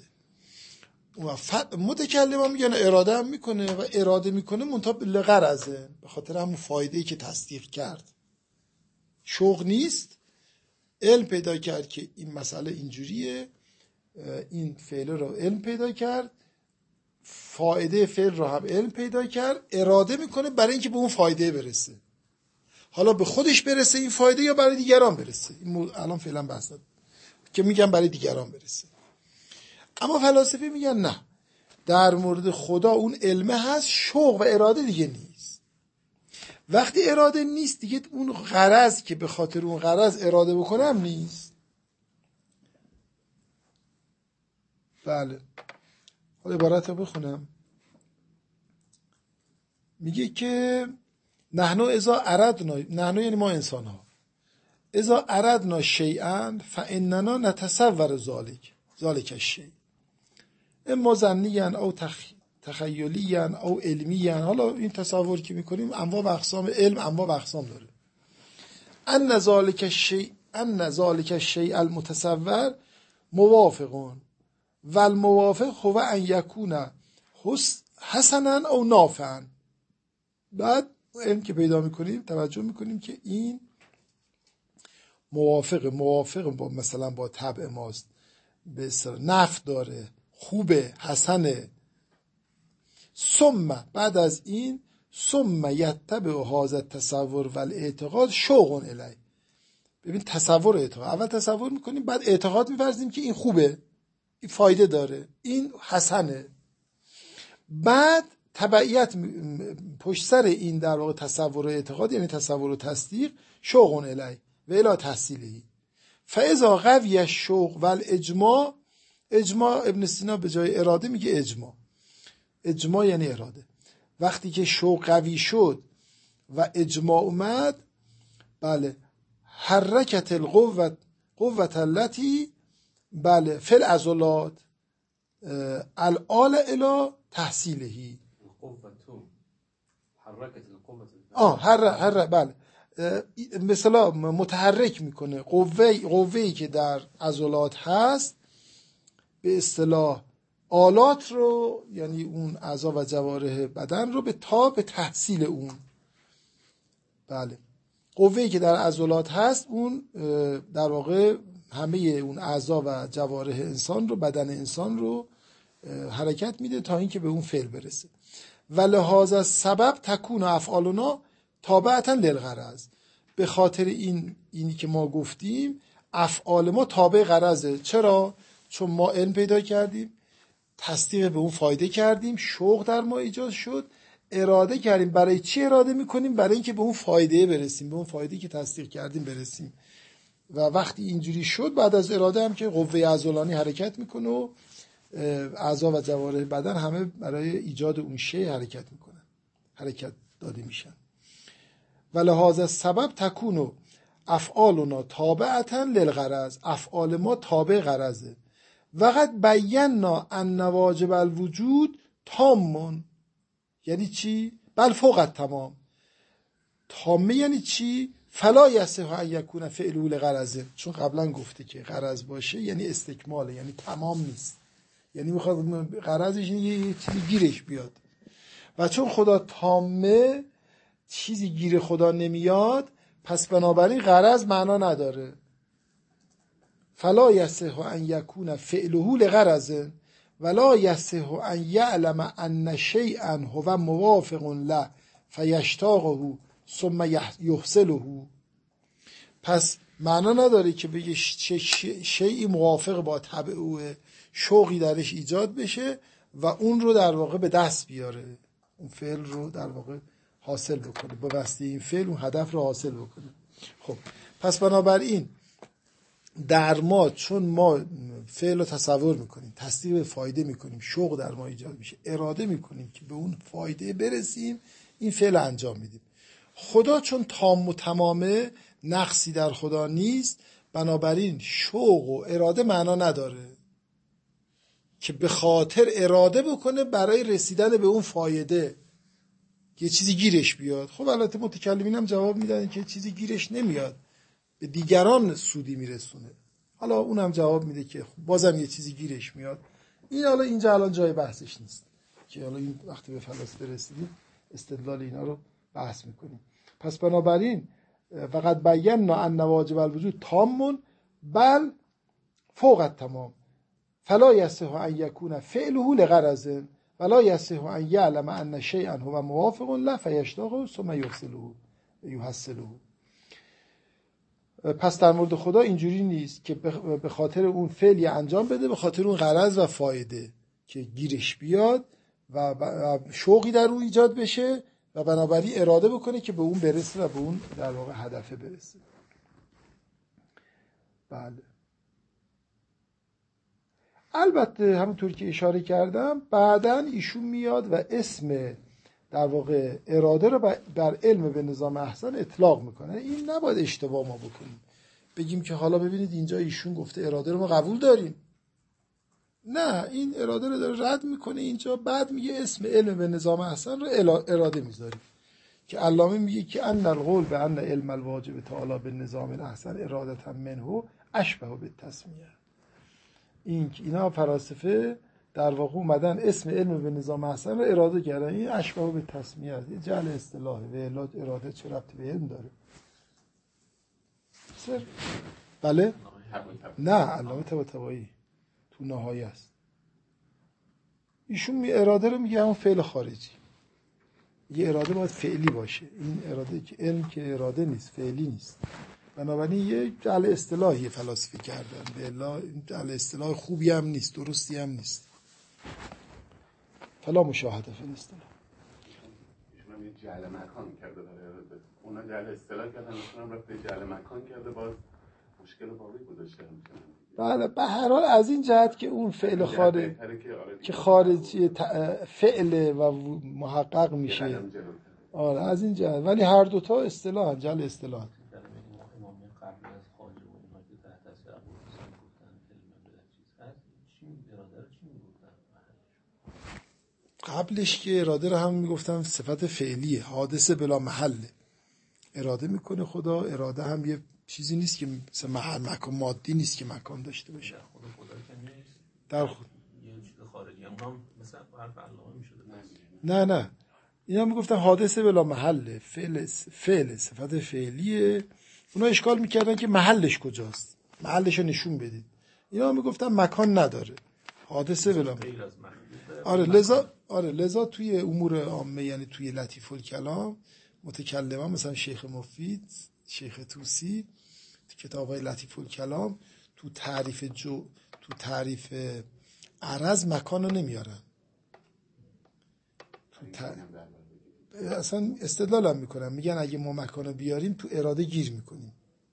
متکلمان میگن اراده هم میکنه و اراده میکنه منتها لغرضه، به خاطر همون فایده‌ای که تصدیق کرد. شوق نیست، علم پیدا کرد که این مسئله اینجوریه، این فعل رو علم پیدا کرد، فایده فعل رو هم علم پیدا کرد، اراده میکنه برای اینکه به اون فایده برسه. حالا به خودش برسه این فایده یا برای دیگران برسه، این الان فعلا بحث نداره که میگن برای دیگران برسه. اما فلاسفه میگن نه، در مورد خدا اون علمه هست، شوق و اراده دیگه نیست. وقتی اراده نیست دیگه اون غرض که به خاطر اون غرض اراده بکنم نیست. بله حالا عبارت رو بخونم. میگه که نحنو اذا اردنا، نحنو یعنی ما انسان ها، اذا اردنا شیئا فاننا نتصور ذلک ذلک الشیء اما ظنیاً او تخ... تخیلیاً او علمیاً. حالا این تصور که میکنیم انواع و اقسام علم انواع و اقسام داره. ان ذلک الشیء ان ذلک الشیء المتصور موافقون و الموافق هو ان یکون حسنا او نافعا. بعد علم که پیدا میکنیم توجه میکنیم که این موافق موافق با مثلا با طبع ماست، به اصطلاح نفع داره، خوبه، حسنه. ثم بعد از این ثم یتبع هذا التصور و الاعتقاد شوق الیه. ببین تصور اعتقاد، اول تصور میکنیم بعد اعتقاد می‌ورزیم که این خوبه، این فایده داره، این حسنه. بعد تبعیت پشت سر این در واقع تصور و اعتقاد یعنی تصور و تصدیق شوق الیه و الی تحصیله. فاذا قوی الشوق والاجماع اجماع ابن سینا به جای اراده میگه اجماع. اجماع یعنی اراده. وقتی که شوق قوی شد و اجماع اومد، بله، حرکت القوت قوت التي بله فل عضلات الآل الی تحصیلهی. آه هر هر بله مثلا متحرک میکنه قوه قوه‌ای که در عضلات هست، به اصطلاح آلات رو، یعنی اون اعضا و جوارح بدن رو به تا به تحصیل اون. بله، قوه‌ای که در عضلات هست اون در واقع همه اون اعضا و جوارح انسان رو، بدن انسان رو حرکت میده تا اینکه به اون فعل برسه. ولهذا سبب تکون افعالنا تابعتا للغرض. به خاطر این اینی که ما گفتیم افعال ما تابع غرضه. چرا؟ چون ما علم پیدا کردیم، تصدیق به اون فایده کردیم، شوق در ما ایجاد شد، اراده کردیم. برای چی اراده میکنیم؟ برای اینکه به اون فایده برسیم، به اون فایده که تصدیق کردیم برسیم. و وقتی اینجوری شد، بعد از اراده هم که قوه عضلانی حرکت میکنه و اعضا و جوارح بدن همه برای ایجاد اون شی حرکت میکنن، حرکت داده میشن. ولهذا سبب تکونو افعالنا تابعتا للغرض. افعال ما تابع غرضه. وقد بینا ان واجب الوجود تامون. یعنی چی؟ بل فوق التمام. تامه یعنی چی؟ فلا یصح ان یکون فعله لغرض. چون قبلا گفته که غرض باشه یعنی استکماله، یعنی تمام نیست، یعنی میخواد غرضش یه چیزی گیرش بیاد. و چون خدا تامه، چیزی گیر خدا نمیاد، پس بنابراین غرض معنا نداره. فلا یصح ان یکون فعله لغرض ولا یصح ان یعلم ان شیئا هو موافق له فیشتاقه ثم یحصله. پس معنا نداره که بگه شیئی موافق با طبع اوه، شوقی درش ایجاد بشه و اون رو در واقع به دست بیاره، اون فعل رو در واقع حاصل بکنه، با واسطه این فعل اون هدف رو حاصل بکنه. خب پس بنابراین در ما، چون ما فعل رو تصور میکنیم، تصدیق فایده میکنیم، شوق در ما ایجاد میشه، اراده میکنیم که به اون فایده برسیم، این فعل انجام میدیم. خدا چون تام و تمامه، نقصی در خدا نیست، بنابراین شوق و اراده معنا نداره که به خاطر اراده بکنه برای رسیدن به اون فایده یه چیزی گیرش بیاد. خب البته متکلمین هم جواب میدن که چیزی گیرش نمیاد، به دیگران سودی میرسونه. حالا اونم جواب میده که بازم یه چیزی گیرش میاد. این حالا اینجا الان جای بحثش نیست که حالا این وقتی به فلسفه رسیدیم استدلال اینا رو بحث میکنیم. پس بنابراین فقط بینا ان واجب الوجود تام بل فوق التمام فلا یصح ان یکون فعله لغرض ولا یصح ان یعلم ان شیئا هو موافق له فیشتاقه ثم یحصله یحصله. پس در مورد خدا اینجوری نیست که به خاطر اون فعلی انجام بده، به خاطر اون غرض و فایده که گیرش بیاد و شوقی در اون ایجاد بشه و بنابراین اراده بکنه که به اون برسه و به اون در واقع هدفه برسه. بله. البته همونطور که اشاره کردم بعداً ایشون میاد و اسم در واقع اراده رو بر علم به نظام احسن اطلاق میکنه. این نباید اشتباه ما بکنیم، بگیم که حالا ببینید اینجا ایشون گفته اراده رو ما قبول داریم. نه، این اراده رو داره رد میکنه اینجا، بعد میگه اسم علم به نظام احسن رو اراده میذاریم که علامه میگه که ان القول به ان علم الواجب تعالی به نظام الاحسن ارادتا منه اشبه بالتسمیه. این اینا فلاسفه در واقع اومدن اسم علم به نظام احسن رو اراده کردن. این اشبه به تصمیه است، یه جعل اصطلاحه. و الا اراده چه ربطی به علم داره؟ سر بله؟ نه، علامه طباطبایی تو نهایه است. ایشون می اراده رو میگه همون فعل خارجی. یه اراده باید فعلی باشه. این اراده که علم که اراده نیست، فعلی نیست. بنابراین یه جعل اصطلاحی فلاسفه کردن. به الا این جعل اصطلاح خوبی هم نیست، درستی هم نیست. فلا مشاهده فی الاصطلاح. ایشون هم یه جعل مکان کرده برای اراده. اونا جعل اصطلاح کردن، ایشون هم رفته جعل مکان کرده، باز مشکل واقعی گذاشته میکنن. بله به هر حال از این جهت که اون فعل خارج که خارجی فعل و محقق میشه، آره از این جهت، ولی هر دوتا اصطلاح جل اصطلاح. قبلش که اراده رو هم میگفتم صفت فعلیه، حادثه بلا محله. اراده میکنه خدا، اراده هم یه چیزی نیست که مثل محل مکان مادی نیست که مکان داشته باشه. خود خدا که نیست. در خود یه چیز خارجی هم اونم مثلا حرف علامه میشده. نه نه اینا میگفتن حادثه بلا محله، فعل فعل صفت فعلیه. اونا اشکال میکردن که محلش کجاست، محلش رو نشون بدید. اینا میگفتن مکان نداره، حادثه بلا محله. آره لذا آره لذا توی امور عامه، یعنی توی لطیف الکلام متکلمان مثلا شیخ مفید، شیخ طوسی تو کتاب‌های لطیف الکلام تو تعریف جو تو تعریف عرض مکان رو نمیارن. تو ت... اصلا استدلال هم میکنن، میگن اگه ما مکان رو بیاریم تو اراده گیر میکنیم.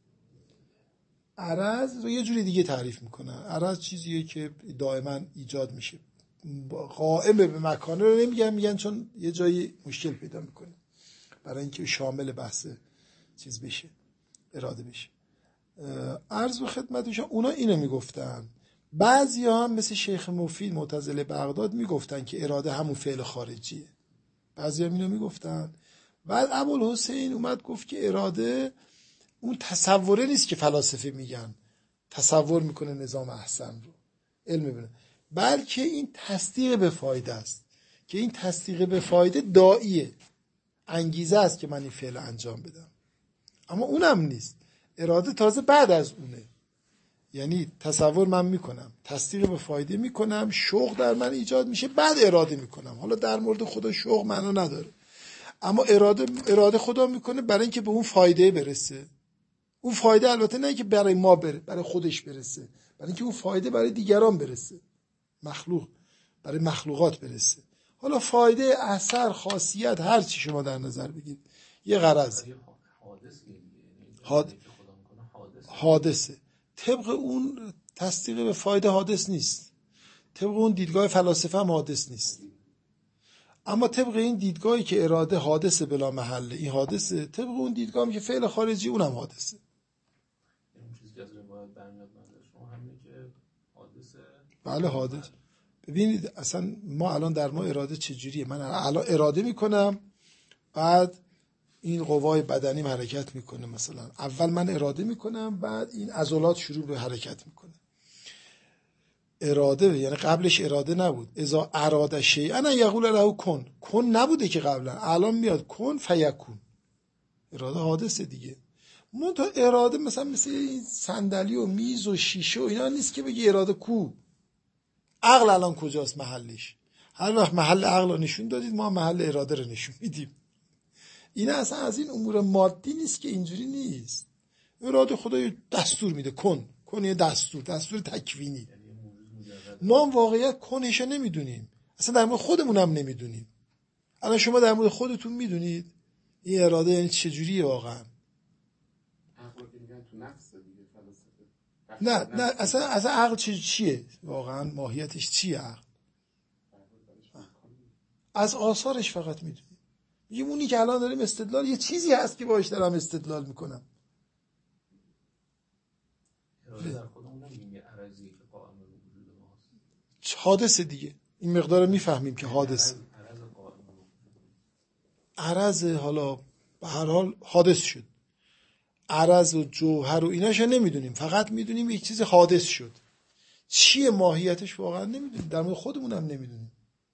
عرض رو یه جوری دیگه تعریف میکنن. عرض چیزیه که دائما ایجاد میشه، قائم به مکان رو نمیگن، میگن چون یه جایی مشکل پیدا میکنه برای اینکه شامل بحث چیز بشه، اراده بشه. عرض و خدمتشون اونا اینو میگفتن. بعضی ها هم مثل شیخ مفید معتزله بغداد میگفتن که اراده همون فعل خارجیه. بعضی هم اینو میگفتن. بعد ابوالحسین اومد گفت که اراده اون تصوره نیست که فلاسفه میگن تصور میکنه نظام احسن رو علم ببینه، بلکه این تصدیق به فایده است که این تصدیق به فایده داعیه، انگیزه است که من این فعل انجام بدم. اما اونم نیست، اراده تازه بعد از اونه. یعنی تصور من میکنم، تصدیق به فایده میکنم، شوق در من ایجاد میشه، بعد اراده میکنم. حالا در مورد خدا شوق معنا نداره، اما اراده اراده خدا میکنه برای اینکه به اون فایده برسه. اون فایده البته نه که برای ما بره، برای خودش برسه، برای اینکه اون فایده برای دیگران برسه، مخلوق برای مخلوقات برسه. حالا فایده، اثر، خاصیت، هر چی شما در نظر بگیرید، یه غرض حاد... حادثه. طبق اون تصدیق به فایده حادث نیست، طبق اون دیدگاه فلاسفه هم حادث نیست. اما طبق این دیدگاهی که اراده حادثه بلا محله، این حادثه. طبق اون دیدگاه که فعل خارجی اونم حادثه. این چیزی که از روایت برمیاد نظر شما همینه که حادثه. بله حادث. ببینید اصلا ما الان در ما اراده چجوریه؟ من الان اراده میکنم، بعد این قوای بدنیم حرکت میکنه. مثلا اول من اراده میکنم، بعد این عضلات شروع به حرکت میکنه. اراده یعنی قبلش اراده نبود. اذا اراده شیئا یقول له کن، کن نبوده که قبلا، الان میاد کن فیکون. اراده حادثه دیگه. من تا اراده مثلا مثل این صندلی و میز و شیشه و اینا نیست که بگی اراده کو. عقل الان کجاست محلش؟ هر وقت محل عقل رو نشون دادید، ما محل اراده رو نشون میدیم. اینا اصلا از این امور مادی نیست که، اینجوری نیست. اراده خدا دستور میده، کن. کن یه دستور، دستور تکوینی. ما واقعیت کنش نمیدونیم، اصلا در مورد خودمون هم نمیدونیم. الان شما در مورد خودتون میدونید این اراده یعنی چجوریه واقعا؟ نه نه اصلا اصلا عقل چی چیه واقعا؟ ماهیتش چیه عقل؟ از آثارش فقط میدونیم. میگیم اونی که الان داریم استدلال، یه چیزی هست که باهاش دارم استدلال میکنم. در خودمون نمیگیم یه عرضی که قائم به وجود ماست. حادثه دیگه. این مقدار میفهمیم که حادثه. عرض حالا به هر حال حادث شد. عرض و جوهر و ایناشو نمیدونیم، فقط میدونیم یک چیز حادث شد. چیه ماهیتش واقعا نمیدونیم. در مورد خودمون هم نمیدونیم.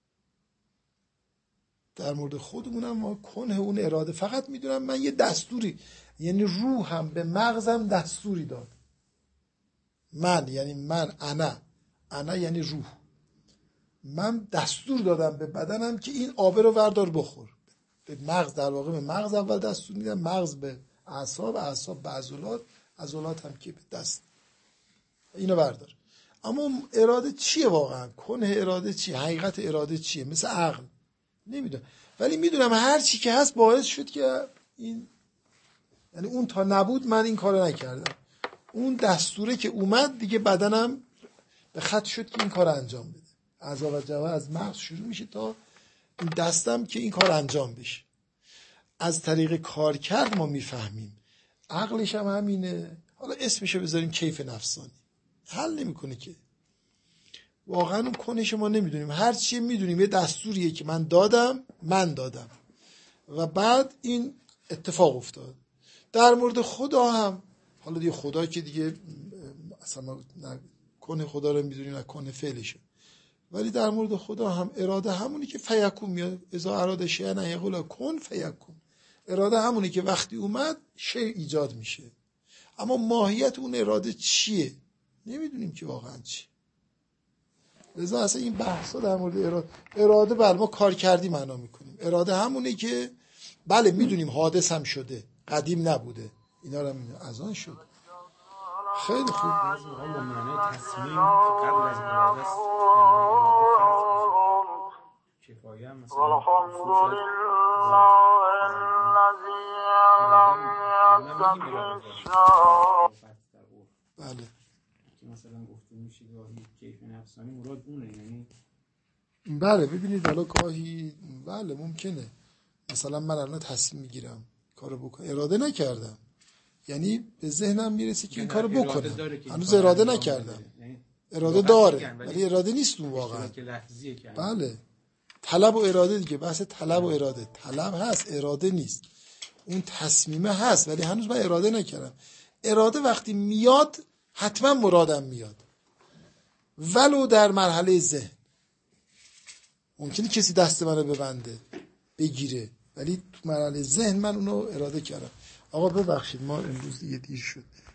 در مورد خودمون هم ما کنه اون اراده فقط میدونم من یه دستوری، یعنی روحم به مغزم دستوری داد. من یعنی من، انا انا یعنی روح. من دستور دادم به بدنم که این آب رو وردار بخور. به مغز در واقع به مغز اول دستور میدم، مغز به اعصاب، اعصاب به عضلات، عضلات هم که به دست اینو بردار. اما اراده چیه واقعا؟ کنه اراده چیه؟ حقیقت اراده چیه؟ مثل عقل نمیدونم، ولی میدونم هر چی که هست باعث شد که این، یعنی اون تا نبود من این کارو نکردم. اون دستوره که اومد دیگه بدنم به خط شد که این کار انجام بده. اعضا و جوارح از مغز شروع میشه تا این دستم که این کار انجام بشه. از طریق کار کرد ما میفهمیم. عقلش هم همینه. حالا اسمشو بذاریم کیف نفسانی. حل نمیکنه که. واقعا اون کنش ما نمیدونیم. هر چی میدونیم یه دستوریه که من دادم، من دادم. و بعد این اتفاق افتاد. در مورد خدا هم، حالا دیگه خدا که دیگه اصلا نه کنه خدا رو میدونیم نه کنه فعلشه، ولی در مورد خدا هم اراده همونی که فیکون میاد. اذا اراده شیئا ان یقول کن فیکون. اراده همونی که وقتی اومد شیء ایجاد میشه. اما ماهیت اون اراده چیه نمیدونیم که واقعا چی. لذا اصلا این بحثا در مورد اراده اراده بله ما کار کردی معنا میکنیم. اراده همونی که بله میدونیم حادث هم شده، قدیم نبوده، اینا رو هم از آن شد. خیلی خوب. بعضی موقع با معنای تصمیم که قبل از اراده است کفایه هم مثلا اصول بله که مثلا گفته میشه گاهی کیف نفسانی مراد اونه، یعنی بله ببینید حالا گاهی بله ممکنه مثلا من الان تصمیم میگیرم کارو بکنم، اراده نکردم، یعنی به ذهنم میرسه که این کارو بکنم، هنوز اراده نکردم. اراده داره ولی اراده نیست اون واقعا. بله طلب و اراده دیگه، بحث طلب و اراده. طلب هست اراده نیست. اون تصمیمه هست ولی هنوز من اراده نکردم. اراده وقتی میاد حتما مرادم میاد، ولو در مرحله ذهن. ممکنه کسی دست منو ببنده بگیره ولی تو مرحله ذهن من اونو اراده کردم. آقا ببخشید ما امروز دیگه دیر شد.